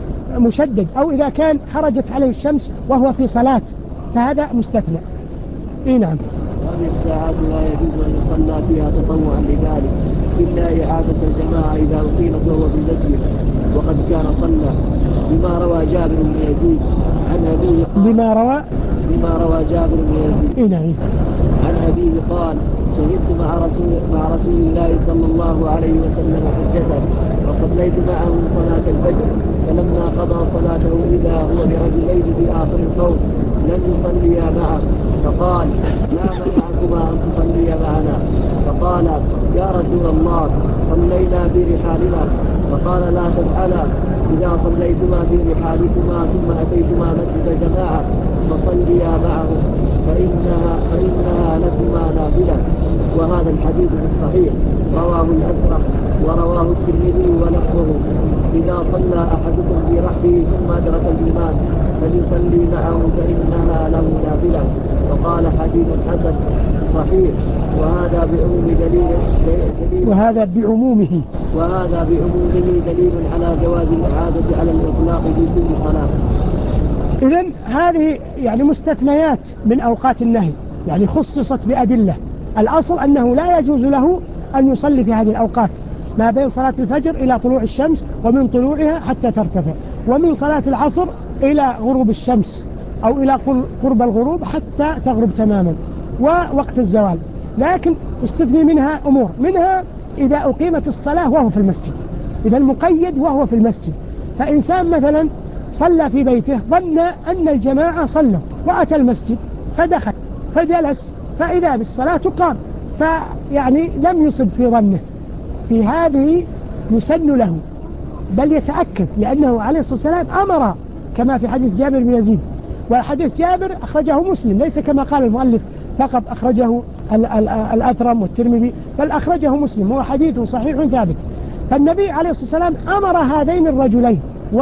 [SPEAKER 1] مشدد، أو إذا كان خرجت عليه الشمس وهو في صلاة فهذا مستثنى. إيه نعم.
[SPEAKER 2] هذه الساعات لا يجوز أن يصلى فيها تطوعا لذلك إلا إعادة الجماعة إذا أقيمت وهو في المسجد، وقد كان صلى بما روى جابر بن يزيد عن أبيه قال
[SPEAKER 1] بما روى
[SPEAKER 2] بما روى جابر بن يزيد
[SPEAKER 1] إيه نعم
[SPEAKER 2] عن أبيه قال: شهدت مع رسول, مع رسول الله صلى الله عليه وسلم حجته، وصليت معه صلاة الفجر، فلما قضى صلاته إذا هو برجلين في آخر القوم لم يصليا معه، فقال: لا منعكما أن تصليا معنا. فقال: يا رسول الله صلينا في رحالنا. فقال: لا تفعلا، إذا صليتما في رحالكما ثم أتيتما مسجد جماعة فصليا معهم فإنها, فإنها لكما نافلة. وهذا الحديث في الصحيح رواه الأثرم ورواه الترمذي ولفظه: إذا صلى أحدكم في رحله ثم أدرك الإمام فليصلي معه فإنها له نافلة. وقال: حديث حسن صحيح. وهذا بعموم دليل, دليل
[SPEAKER 1] وهذا بعمومه
[SPEAKER 2] وهذا بعمومه دليل على جواز الإعادة على الإطلاق في كل صلاة.
[SPEAKER 1] إذن هذه يعني مستثنيات من أوقات النهي، يعني خصصت بأدلة. الأصل أنه لا يجوز له أن يصلي في هذه الأوقات ما بين صلاة الفجر إلى طلوع الشمس، ومن طلوعها حتى ترتفع، ومن صلاة العصر إلى غروب الشمس أو إلى قرب الغروب حتى تغرب تماما، ووقت الزوال. لكن استثني منها أمور، منها إذا أقيمت الصلاة وهو في المسجد، إذا المقيد وهو في المسجد. فإنسان مثلا صلى في بيته، ظن أن الجماعة صلوا وأتى المسجد فدخل فجلس فإذا بالصلاة قام، فيعني لم يصب في ظنه، في هذه يسن له بل يتأكد، لأنه عليه الصلاة والسلام أمر كما في حديث جابر بن يزيد. وحديث جابر أخرجه مسلم، ليس كما قال المؤلف فقط أخرجه الأثرم والترمذي، بل أخرجه مسلم، هو حديث صحيح ثابت. فالنبي عليه الصلاة والسلام أمر هذين الرجلين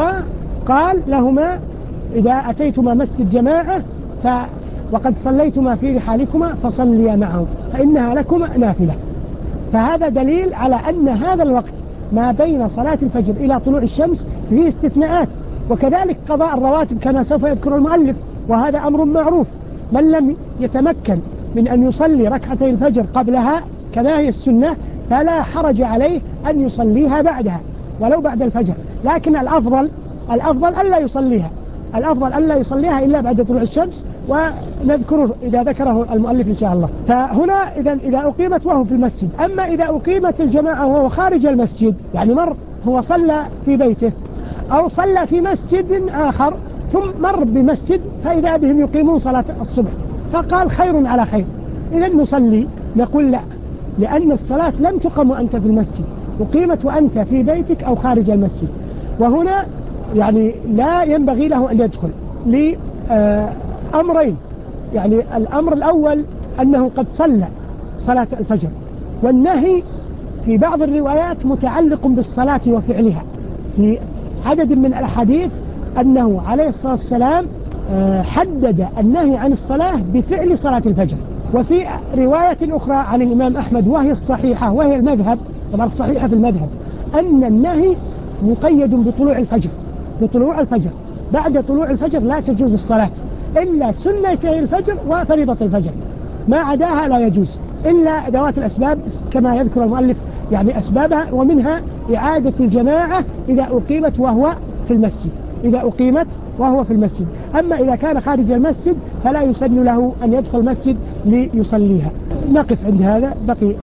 [SPEAKER 1] وقال لهما إذا أتيتما مسجد جماعة ف وقد صليتما في رحالكما فصليا معهم فإنها لكما نافلة. فهذا دليل على أن هذا الوقت ما بين صلاة الفجر إلى طلوع الشمس فيه استثناءات. وكذلك قضاء الرواتب كما سوف يذكر المؤلف، وهذا أمر معروف. من لم يتمكن من أن يصلي ركعتي الفجر قبلها كما هي السنة فلا حرج عليه أن يصليها بعدها ولو بعد الفجر، لكن الأفضل الأفضل ألا يصليها الأفضل ألا يصليها إلا بعد طلوع الشمس، ونذكره إذا ذكره المؤلف إن شاء الله. فهنا إذا إذا أقيمت وهو في المسجد. أما إذا أقيمت الجماعة وهو خارج المسجد، يعني مر هو صلى في بيته أو صلى في مسجد آخر ثم مر بمسجد فإذا بهم يقيمون صلاة الصبح فقال خير على خير، إذا نصلي؟ نقول لا، لأن الصلاة لم تقم وأنت في المسجد، أقيمت وأنت في بيتك أو خارج المسجد. وهنا يعني لا ينبغي له أن يدخل لأمرين. يعني الأمر الأول أنه قد صلى صلاة الفجر، والنهي في بعض الروايات متعلق بالصلاة وفعلها. في عدد من الأحاديث أنه عليه الصلاة والسلام حدد النهي عن الصلاة بفعل صلاة الفجر. وفي رواية أخرى عن الإمام أحمد وهي الصحيحة وهي المذهب، طبعا الصحيحة في المذهب، أن النهي مقيد بطلوع الفجر بطلوع الفجر بعد طلوع الفجر لا تجوز الصلاة إلا سنتي الفجر وفريضة الفجر، ما عداها لا يجوز إلا ذوات الأسباب كما يذكر المؤلف يعني أسبابها، ومنها إعادة الجماعة إذا أقيمت وهو في المسجد إذا أقيمت وهو في المسجد. أما إذا كان خارج المسجد فلا يسن له أن يدخل المسجد ليصليها. نقف عند هذا، بقي